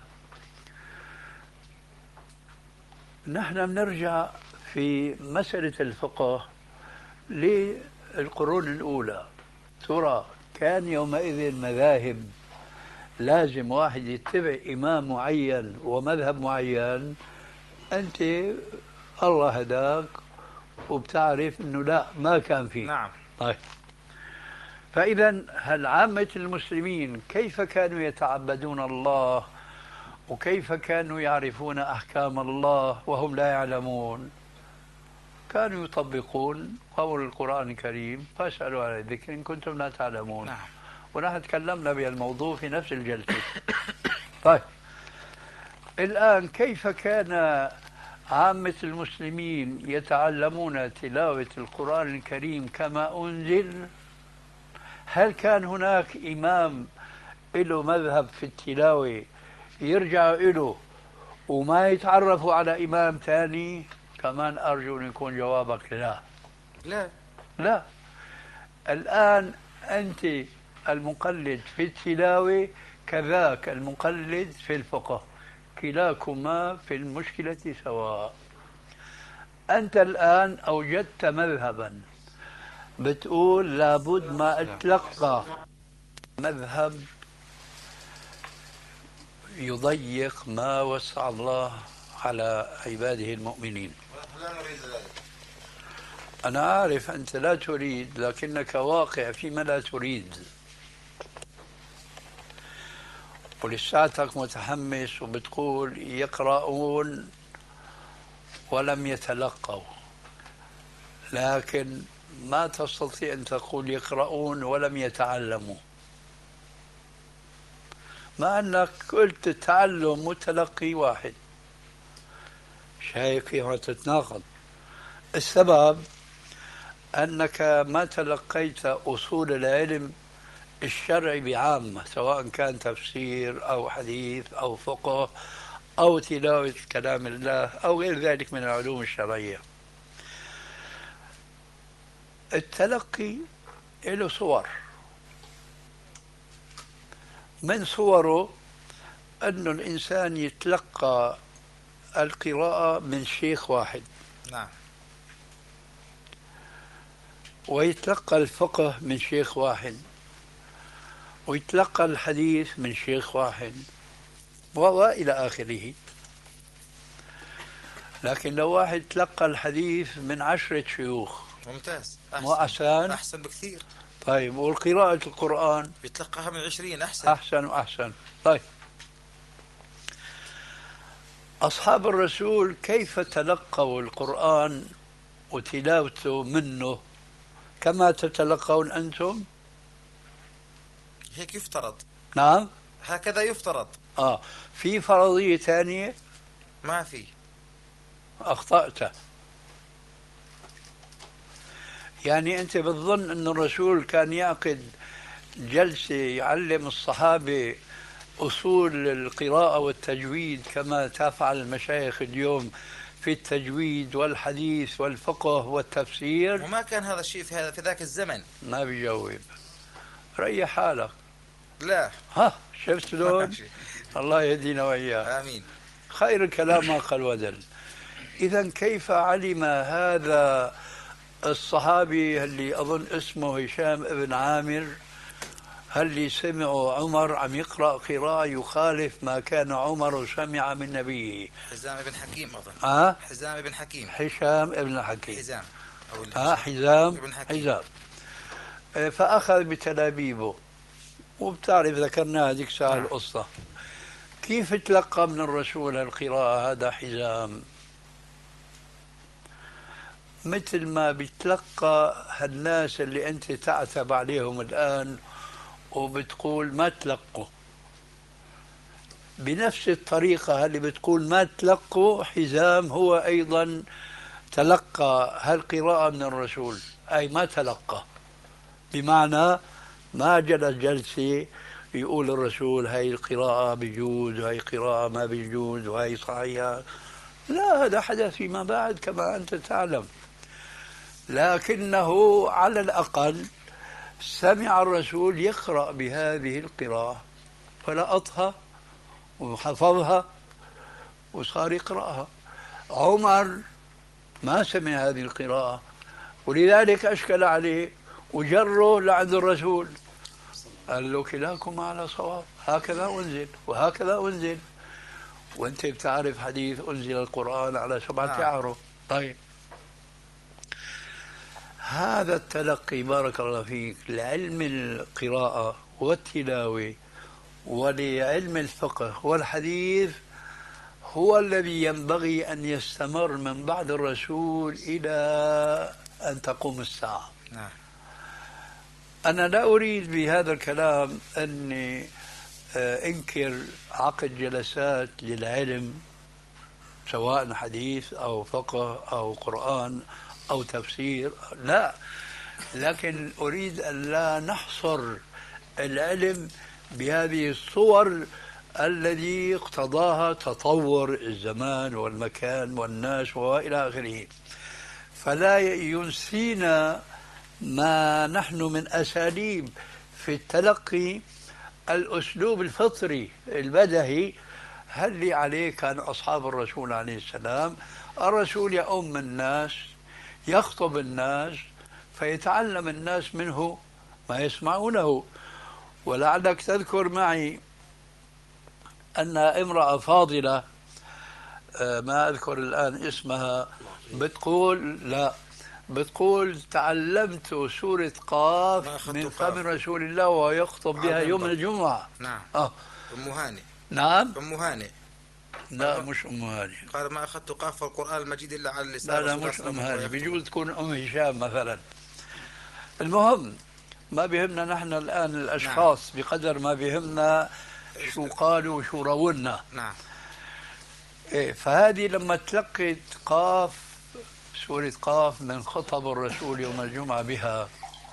نحن بنرجع في مسألة الفقه للقرون الأولى. ترى كان يومئذ مذاهب لازم واحد يتبع إمام معين ومذهب معين؟ أنت الله هداك وبتعرف أنه لا، ما كان فيه.
نعم.
طيب، فإذا هل عامة المسلمين كيف كانوا يتعبدون الله وكيف كانوا يعرفون أحكام الله وهم لا يعلمون؟ كانوا يطبقون قول القرآن الكريم: فاسألوا على الذكر إن كنتم لا تعلمون.
نعم.
ونحن تكلمنا بهالموضوع في نفس الجلسة. طيب، الآن كيف كان عامة المسلمين يتعلمون تلاوة القرآن الكريم كما أنزل؟ هل كان هناك إمام له مذهب في التلاوة يرجع له وما يتعرفوا على إمام ثاني؟ كمان أرجو أن يكون جوابك لا.
لا.
لا. الآن أنت المقلد في التلاوة كذاك المقلد في الفقه، كلاكما في المشكلة سواء. أنت الآن أوجدت مذهبا، بتقول لابد ما أتلقى مذهب يضيق ما وسع الله على عباده المؤمنين.
لا نريد ذلك.
أنا عارف أنت لا تريد، لكنك واقع فيما لا تريد، ولساتك متحمس وبتقول يقرؤون ولم يتلقوا، لكن ما تستطيع أن تقول يقرؤون ولم يتعلموا، مع أنك قلت التعلم والتلقي واحد. شايف كيف تتناقض؟ السبب أنك ما تلقيت أصول العلم الشرعي بعامة، سواء كان تفسير أو حديث أو فقه أو تلاوة كلام الله أو غير ذلك من العلوم الشرعية. التلقي له صور، من صوره أن الإنسان يتلقى القراءة من شيخ واحد.
نعم.
ويتلقى الفقه من شيخ واحد، ويتلقى الحديث من شيخ واحد، وإلى آخره. لكن لو واحد تلقى الحديث من عشرة شيوخ
ممتاز.
مو أحسن؟
أحسن بكثير.
طيب، والقراءة القرآن
بيتلقاها من عشرين أحسن.
أحسن وأحسن. طيب، أصحاب الرسول كيف تلقوا القرآن وتلاوته منه كما تتلقون أنتم؟
هيك يفترض.
نعم،
هكذا يفترض.
آه في فرضية ثانية؟
ما في.
أخطأت. يعني أنت بتظن أن الرسول كان يعقد جلسة يعلم الصحابة أصول القراءة والتجويد كما تفعل المشايخ اليوم في التجويد والحديث والفقه والتفسير؟
وما كان هذا الشيء في هذا في ذاك الزمن.
ما بيجاوب. ريح حالك.
لا.
ها شفت شلون؟ الله يهدينا وإياه.
آمين.
خير الكلام ما قل ودل. إذا كيف علم هذا الصحابي اللي أظن اسمه هشام بن عامر هل سمعوا عمر عم يقرأ قراءة يخالف ما كان عمر سمع من نبيه؟
حزام بن حكيم أظن.
أه؟
حزام بن حكيم.
هشام بن حكيم.
حزام. أو
ها حزام
بن حكيم.
حزام. فأخذ بتلابيبه، وبتعرف ذكرنا هذيك الساعة القصة. كيف تلقى من الرسول القراءة هذا حزام؟ مثل ما بتلقى هالناس اللي أنت تعتب عليهم الآن وبتقول ما تلقوا، بنفس الطريقة اللي بتقول ما تلقوا، حزام هو أيضا تلقى هالقراءة من الرسول، أي ما تلقى، بمعنى ما جلس جلسة يقول الرسول هاي القراءة بيجوز وهي قراءة ما بيجوز وهي صحيحة، لا، هذا حدث فيما بعد كما أنت تعلم. لكنه على الأقل سمع الرسول يقرأ بهذه القراءة فلقطها وحفظها وصار يقرأها. عمر ما سمع هذه القراءة ولذلك أشكل عليه وجره لعند الرسول، قال له كلاكم على صواب، هكذا أنزل وهكذا أنزل، وأنت بتعرف حديث أنزل القرآن على سبعة أعرف. طيب هذا التلقي بارك الله فيك لعلم القراءة والتلاوة ولعلم الفقه والحديث هو الذي ينبغي أن يستمر من بعد الرسول إلى أن تقوم الساعة.
نعم.
أنا لا أريد بهذا الكلام أني أنكر عقد جلسات للعلم سواء حديث أو فقه أو قرآن أو تفسير، لا، لكن أريد أن لا نحصر العلم بهذه الصور الذي اقتضاها تطور الزمان والمكان والناس وإلى آخره، فلا ينسينا ما نحن من أساليب في التلقي، الأسلوب الفطري البدهي اللي عليه كان أصحاب الرسول عليه السلام. الرسول يؤم الناس، يخطب الناس، فيتعلم الناس منه ما يسمعونه. ولعلك تذكر معي أن امرأة فاضلة ما أذكر الآن اسمها بتقول لا بتقول تعلمت سورة قاف من فم رسول الله وهو يخطب بها يوم الجمعة.
نعم.
آه.
أم هاني.
نعم.
أم هاني.
لا مش أم هاني.
قال ما أخذت قاف القرآن المجيد إلا على اللسان.
لا لا مش أم هاني، بيجوز تكون أم هشام مثلا. المهم ما بيهمنا نحن الآن الأشخاص. نعم. بقدر ما بيهمنا شو قالوا وشو رونا.
نعم.
إيه، فهذه لما تلقيت قاف سورة قاف من خطب الرسول يوم الجمعة بها،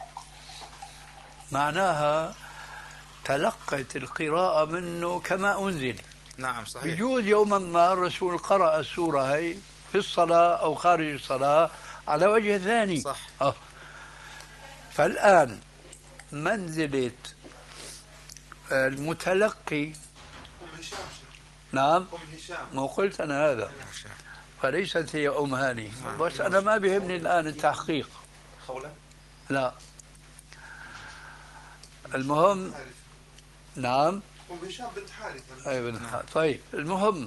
معناها تلقيت القراءة منه كما أنزل.
نعم صحيح.
بيجوز يوما ما الرسول قرأ السورة هي في الصلاة أو خارج الصلاة على وجه ثاني.
صح.
أه. فالآن منزلة المتلقي.
أم هشام.
نعم.
أم هشام.
ما قلت أنا هذا، فليست هي أم هاني. بس أنا ما بيهمني الآن التحقيق.
خولة.
لا المهم. نعم.
أم هشام بنت حارثة.
أي بنت حارثة. طيب المهم،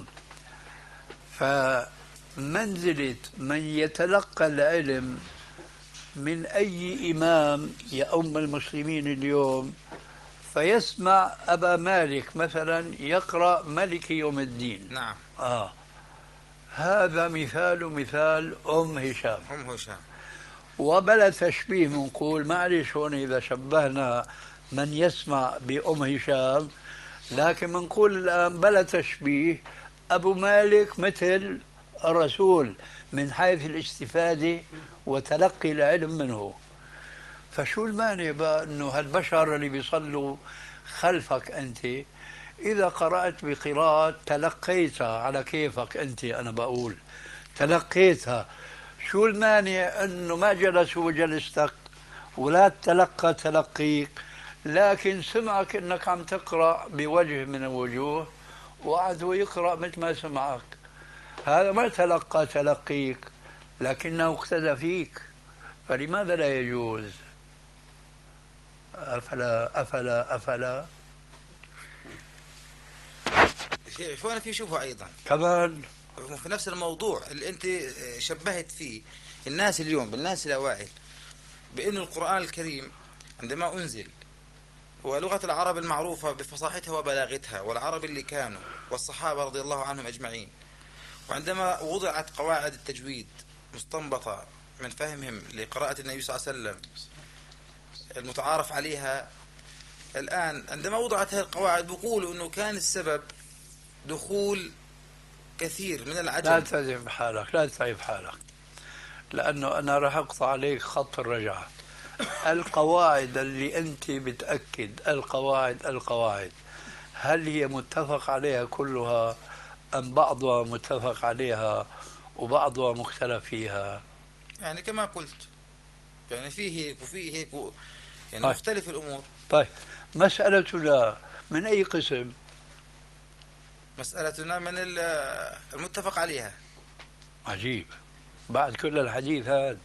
فمنزلة من يتلقى العلم من أي إمام يؤم المسلمين اليوم فيسمع أبا مالك مثلا يقرأ ملك يوم الدين.
نعم.
آه. هذا مثال مثال أم هشام.
أم هشام.
وبلا تشبيه منقول، معلش هون إذا شبهنا من يسمع بأم هشام، لكن منقول الآن بلا تشبيه أبو مالك مثل الرسول من حيث الاستفادة وتلقي العلم منه. فشو المانع بقى أنه هالبشر اللي بيصلوا خلفك أنت إذا قرأت بقراءة تلقيتها على كيفك أنت، أنا بقول تلقيتها، شو المانع أنه ما جلسوا وجلستك ولا تلقى تلقيك، لكن سمعك أنك عم تقرأ بوجه من الوجوه وقعد هو يقرأ مثل ما سمعك، هذا ما تلقى تلقيك لكنه اقتدى فيك، فلماذا لا يجوز؟ أفلا أفلا أفلا
شو أنا في شوفه أيضا
كمان
في نفس الموضوع اللي أنت شبهت فيه الناس اليوم بالناس الأوائل، بأن القرآن الكريم عندما أنزل ولغة العرب المعروفة بفصاحتها وبلاغتها والعرب اللي كانوا والصحابة رضي الله عنهم أجمعين، وعندما وضعت قواعد التجويد مستنبطة من فهمهم لقراءة النبي صلى الله عليه وسلم المتعارف عليها الآن، عندما وضعت هذه القواعد بيقولوا أنه كان السبب دخول كثير من العجم.
لا تتعب حالك، لا تتعب حالك، لأنه أنا راح أقطع عليك خط الرجعة. القواعد اللي أنت بتأكد القواعد القواعد هل هي متفق عليها كلها أم بعضها متفق عليها وبعضها مختلف فيها؟
يعني كما قلت، يعني فيه هيك وفيه هيك و... يعني
طيب.
مختلف الأمور.
طيب مسألتنا من أي قسم؟
مسألتنا من المتفق عليها.
عجيب، بعد كل الحديث هذا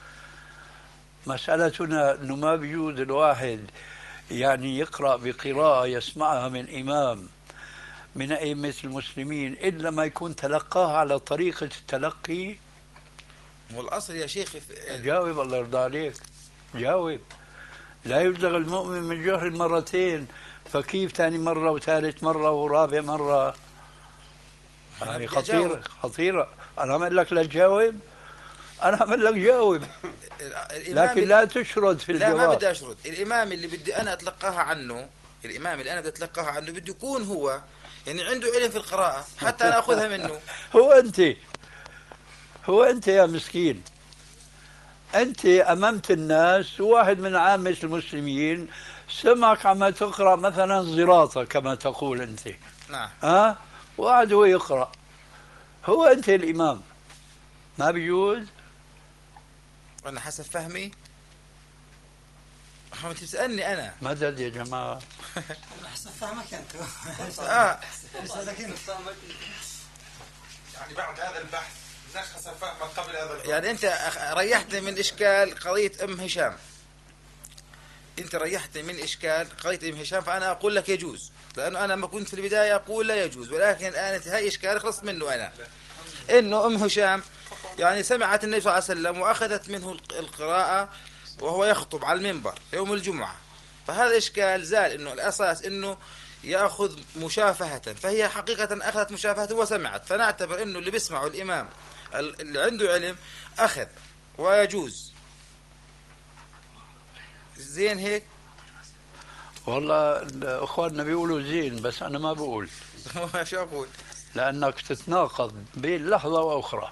مسألتنا أنه ما بيجوز الواحد يعني يقرأ بقراءة يسمعها من إمام من أئمة المسلمين إلا ما يكون تلقاها على طريقة التلقي.
والأصل يا شيخ
جاوب الله يرضى عليك، جاوب. لا يلزغ المؤمن من جهر مرتين، فكيف ثاني مرة وثالث مرة ورابع مرة؟ يعني خطيرة خطيرة. أنا أعمل لك لا تجاوب، أنا أعمل لك جاوب، لكن لا تشرد في الجواب.
لا ما بدي أشرد. الإمام اللي بدي أنا أتلقاها عنه، الإمام اللي أنا بدي أتلقاها عنه بده يكون هو يعني عنده علم في القراءة حتى أنا أخذها منه.
هو أنت هو أنت يا مسكين، أنت أممت الناس، واحد من عامة المسلمين سمعك عما تقرأ مثلا زراطة كما تقول أنت.
نعم.
أه؟ وقعد هو يقرأ، هو أنت الإمام، ما بيجوز؟
أنا حسب فهمي. أنت بتسألني أنا.
مدد يا جماعة.
حسب فهمك أنت.
آه.
يعني بعد هذا البحث الناس حسب فهمك قبل هذا البحث.
يعني أنت ريحتني من إشكال قضية أم هشام. أنت ريحتني من إشكال قضية أم هشام، فأنا أقول لك يجوز، لأنه أنا لما كنت في البداية أقول لا يجوز، ولكن الآن هاي إشكال خلصت منه أنا. إنه أم هشام يعني سمعت النبي صلى الله عليه وسلم وأخذت منه القراءة وهو يخطب على المنبر يوم الجمعة، فهذا إشكال زال. إنه الأساس إنه يأخذ مشافهة، فهي حقيقة أخذت مشافهة وسمعت، فنعتبر إنه اللي بيسمعه الإمام اللي عنده علم أخذ ويجوز. زين هيك؟
والله أخواننا بيقولوا زين، بس أنا ما بقول.
شو أقول؟
لأنك تتناقض بين لحظة وأخرى.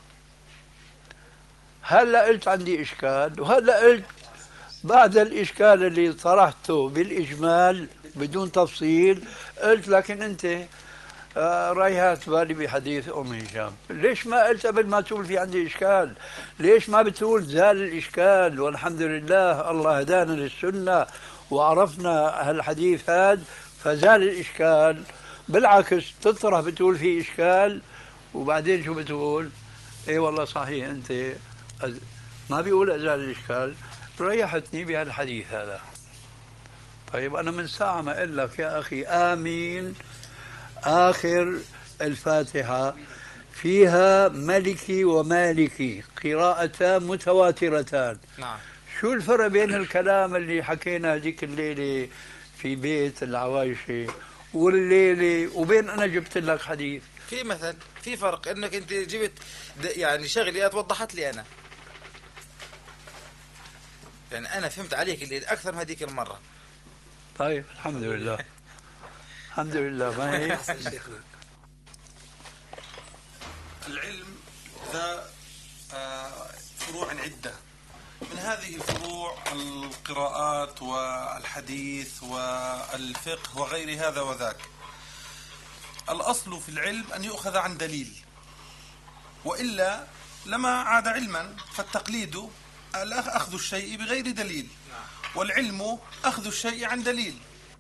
هلا قلت عندي إشكال، وهلا قلت بعد الإشكال اللي طرحته بالإجمال بدون تفصيل قلت لكن أنت ريحت بالي بحديث أم هشام. ليش ما قلت قبل ما تقول في عندي إشكال؟ ليش ما بتقول زال الإشكال والحمد لله الله هدانا للسنة وعرفنا هالحديث هذا فزال الإشكال؟ بالعكس تطرح بتقول في إشكال وبعدين شو بتقول؟ ايه والله صحيح انت ما بيقول ازال الاشكال، ريحتني بهالحديث هذا. طيب انا من ساعه ما اقول لك يا اخي امين اخر الفاتحه فيها ملكي ومالكي قراءتان متواترتان.
نعم.
شو الفرق بين الكلام اللي حكينا هذيك الليله في بيت العوايشه والليله وبين انا جبت لك حديث؟
في مثل في فرق انك انت جبت يعني شغلي وضحت لي انا، يعني انا فهمت عليك اللي اكثر من هذيك المره.
طيب الحمد لله الحمد لله. ما هي
العلم ذا فروع عدة، من هذه الفروع القراءات والحديث والفقه وغير هذا وذاك. الأصل في العلم أن يؤخذ عن دليل، وإلا لما عاد علما، فالتقليد أخذ الشيء بغير دليل، والعلم أخذ الشيء عن دليل.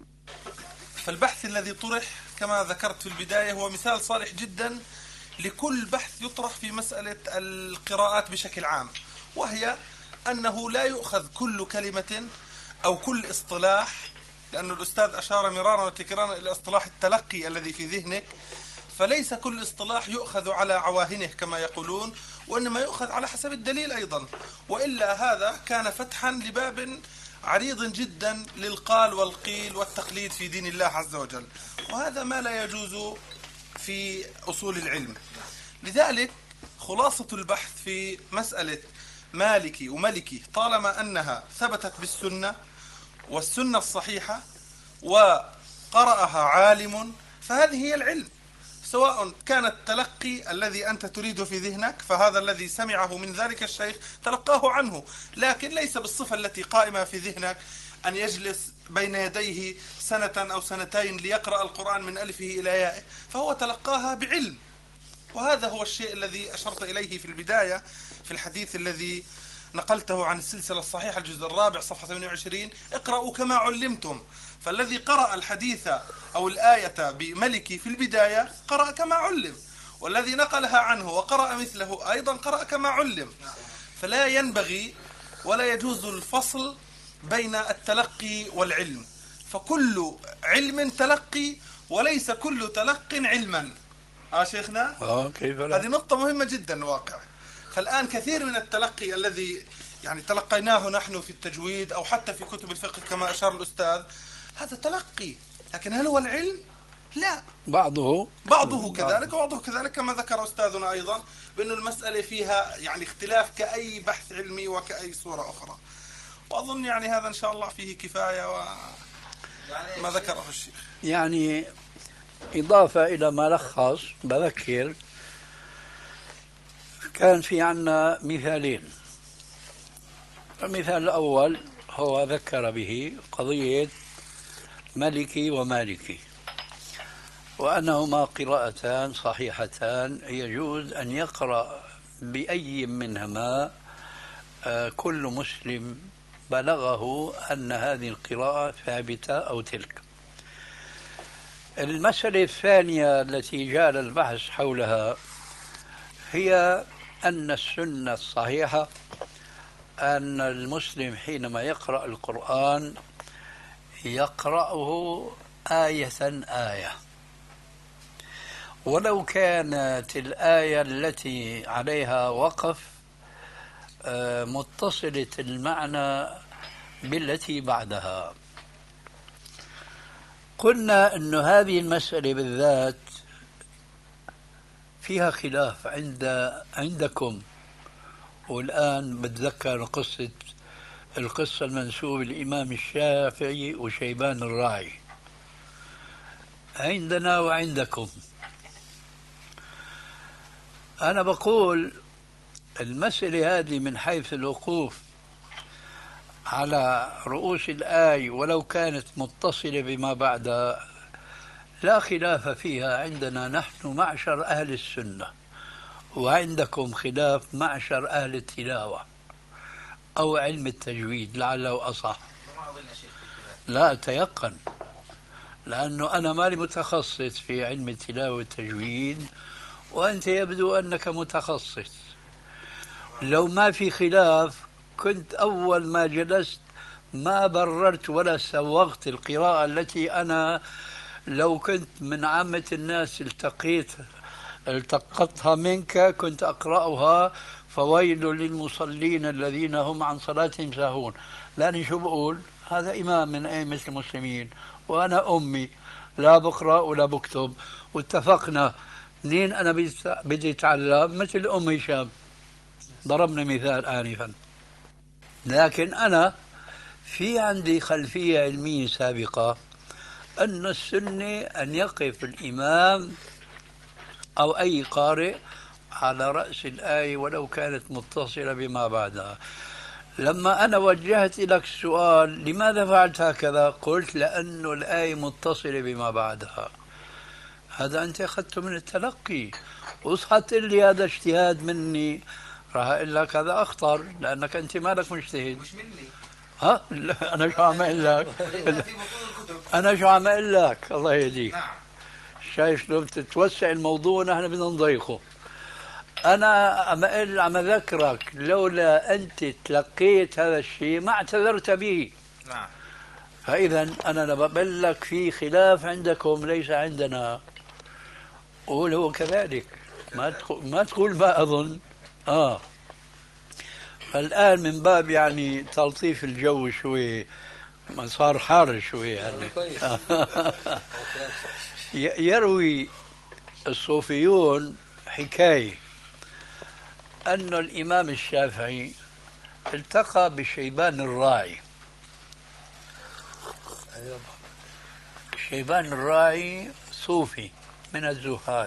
فالبحث الذي طرح كما ذكرت في البداية هو مثال صالح جدا لكل بحث يطرح في مسألة القراءات بشكل عام، وهي أنه لا يؤخذ كل كلمة أو كل اصطلاح، لأن الأستاذ أشار مرارا وتكرارا إلى اصطلاح التلقي الذي في ذهنك، فليس كل اصطلاح يؤخذ على عواهنه كما يقولون، وإنما يؤخذ على حسب الدليل أيضا، وإلا هذا كان فتحا لباب عريض جدا للقال والقيل والتقليد في دين الله عز وجل، وهذا ما لا يجوز في أصول العلم. لذلك خلاصة البحث في مسألة مالكي وملكي طالما أنها ثبتت بالسنة والسنة الصحيحة وقرأها عالم فهذه هي العلم، سواء كان التلقي الذي أنت تريده في ذهنك فهذا الذي سمعه من ذلك الشيخ تلقاه عنه، لكن ليس بالصفة التي قائمة في ذهنك أن يجلس بين يديه سنة أو سنتين ليقرأ القرآن من ألفه إلى يائه، فهو تلقاها بعلم. وهذا هو الشيء الذي أشرت إليه في البداية في الحديث الذي نقلته عن السلسلة الصحيحة الجزء الرابع صفحة ثمانية وعشرين: اقرأوا كما علمتم. فالذي قرأ الحديث أو الآية بملكي في البداية قرأ كما علم، والذي نقلها عنه وقرأ مثله أيضا قرأ كما علم. فلا ينبغي ولا يجوز الفصل بين التلقي والعلم، فكل علم تلقي وليس كل تلق علما. ها شيخنا؟
آه كيف لا؟
هذه نقطة مهمة جدا واقع. فالآن كثير من التلقي الذي يعني تلقيناه نحن في التجويد أو حتى في كتب الفقه كما أشار الأستاذ، هذا تلقي، لكن هل هو العلم؟ لا،
بعضه
بعضه كذلك وبعضه كذلك، كما ذكر أستاذنا أيضا بأن المسألة فيها يعني اختلاف كأي بحث علمي وكأي صورة أخرى. وأظن يعني هذا إن شاء الله فيه كفاية وما ذكره الشيخ.
يعني إضافة إلى ما لخص بذكر، كان في عنا مثالين. المثال الأول هو ذكر به قضية ملكي ومالكي، وأنهما قراءتان صحيحتان يجوز أن يقرأ بأي منهما كل مسلم بلغه أن هذه القراءة ثابتة أو تلك. المسألة الثانية التي جال البحث حولها هي أن السنة الصحيحة أن المسلم حينما يقرأ القرآن يقرأه آية آية، ولو كانت الآية التي عليها وقف متصلة المعنى بالتي بعدها. قلنا أن هذه المسألة بالذات فيها خلاف عند عندكم، والآن بتذكر قصة القصة المنسوبة للإمام الشافعي وشيبان الراعي عندنا وعندكم. أنا بقول المسألة هذه من حيث الوقوف على رؤوس الآية ولو كانت متصلة بما بعدها لا خلاف فيها عندنا نحن معشر أهل السنة، وعندكم خلاف معشر أهل التلاوة أو علم التجويد لعله أصح. لا أتيقن، لأنه أنا مالي متخصص في علم التلاوة والتجويد، وأنت يبدو أنك متخصص. لو ما في خلاف كنت أول ما جلست ما بررت ولا سوغت القراءة التي أنا لو كنت من عامة الناس التقيت التقطها منك كنت أقرأها: فويل للمصلين الذين هم عن صلاتهم ساهون. لأني شو بقول؟ هذا إمام من أئمة المسلمين وأنا أمي لا بقرأ ولا بكتب، واتفقنا منين أنا بدي أتعلم مثل أم هشام، ضربنا مثال آنفا. لكن أنا في عندي خلفية علمية سابقة أن السنة أن يقف الإمام أو أي قارئ على رأس الآية ولو كانت متصلة بما بعدها. لما أنا وجهت لك السؤال لماذا فعلت هكذا، قلت لأن الآية متصلة بما بعدها. هذا أنت أخذته من التلقي، وصحت تقول لي هذا اجتهاد مني، راح أقول لك هذا أخطر، لأنك أنت مالك مجتهد.
مش مني.
ها؟ لا، أنا شو عم أقول لك؟ أنا شو عم أقول لك؟ الله يهديك.
نعم.
شايف شلون تتوسع الموضوع ونحن بدنا نضيقه. أنا عم أقول عم أذكرك لولا أنت تلقيت هذا الشيء ما اعتذرت به.
نعم.
فإذا أنا بقول لك في خلاف عندكم ليس عندنا، قول هو كذلك، ما تقول ما تقول ما أظن. آه فالآن من باب يعني تلطيف الجو شوي، ما صار حار شوي يعني. يروي الصوفيون حكاية أن الإمام الشافعي التقى بشيبان الراعي. شيبان الراعي صوفي من الزهاد،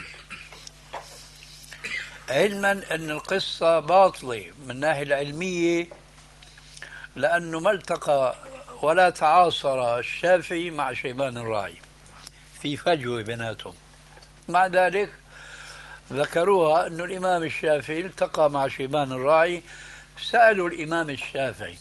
علما أن القصة باطلة من الناحية العلمية، لأنه ما التقى ولا تعاصر الشافعي مع شيبان الراعي، في فجوة بيناتهم. مع ذلك ذكروها أن الإمام الشافعي التقى مع شيبان الراعي. سألوا الإمام الشافعي،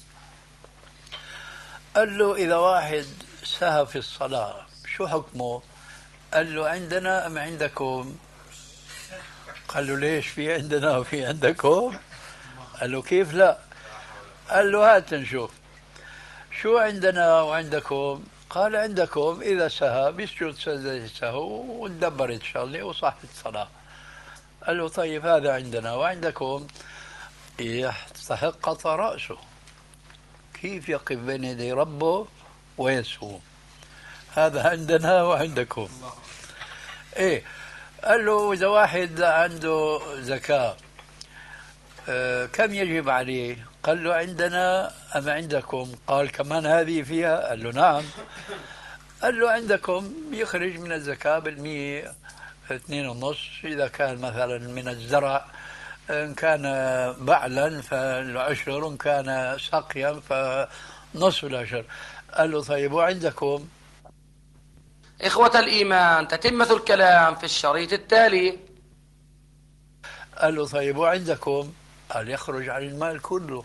قال له إذا واحد سهى في الصلاة شو حكمه؟ قال له عندنا أم عندكم؟ قال له ليش في عندنا وفي عندكم؟ قال له كيف لا؟ قال له هات نشوف شو عندنا وعندكم. قال عندكم إذا سهى بيسجد سجدة سهو وندبرت شغله وصحت الصلاة. قال له طيب هذا عندنا، وعندكم يستحق قطع رأسه، كيف يقف بين يدي ربه ويسهو؟ هذا عندنا وعندكم. ايه. قال له إذا واحد عنده زكاة آه كم يجب عليه؟ قال له عندنا أم عندكم؟ قال كمان هذه فيها؟ قال له نعم. قال له عندكم يخرج من الزكاة بالمية اثنين ونص، إذا كان مثلا من الزرع، إن كان بعلا فالعشر، إن كان سقيا فنصف العشر. قال له طيب وعندكم؟
إخوة الإيمان، تتمة الكلام في الشريط التالي.
قال له طيب وعندكم؟ قال يخرج عن المال كله،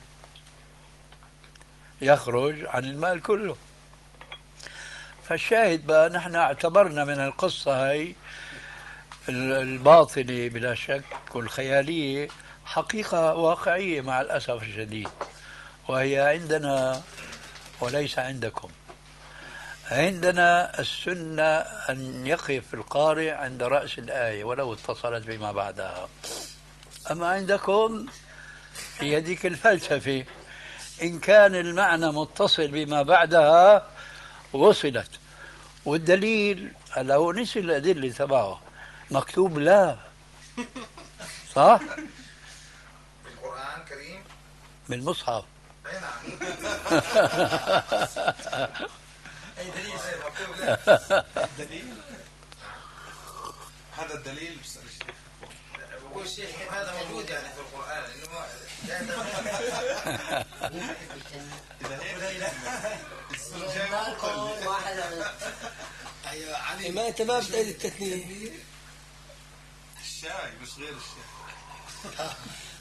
يخرج عن المال كله. فالشاهد بقى نحن اعتبرنا من القصة هاي الباطنة بلا شك والخيالية حقيقة واقعية مع الأسف الشديد، وهي عندنا وليس عندكم. عندنا السنة أن يقف القارئ عند رأس الآية ولو اتصلت بما بعدها، أما عندكم هي هذيك الفلسفة، إن كان المعنى متصل بما بعدها وصلت. والدليل هلا هو نسي الأدلة تبعه، مكتوب لا، صح؟
بالقرآن الكريم
بالمصحف.
اي نعم.
اي دليل مكتوب دليل. هذا الدليل بسأل الشيخ.
بقول الشيخ هذا موجود يعني في القرآن انه
ايوه ما انت ما بتقول التثنية.
الشاي مش غير الشاي.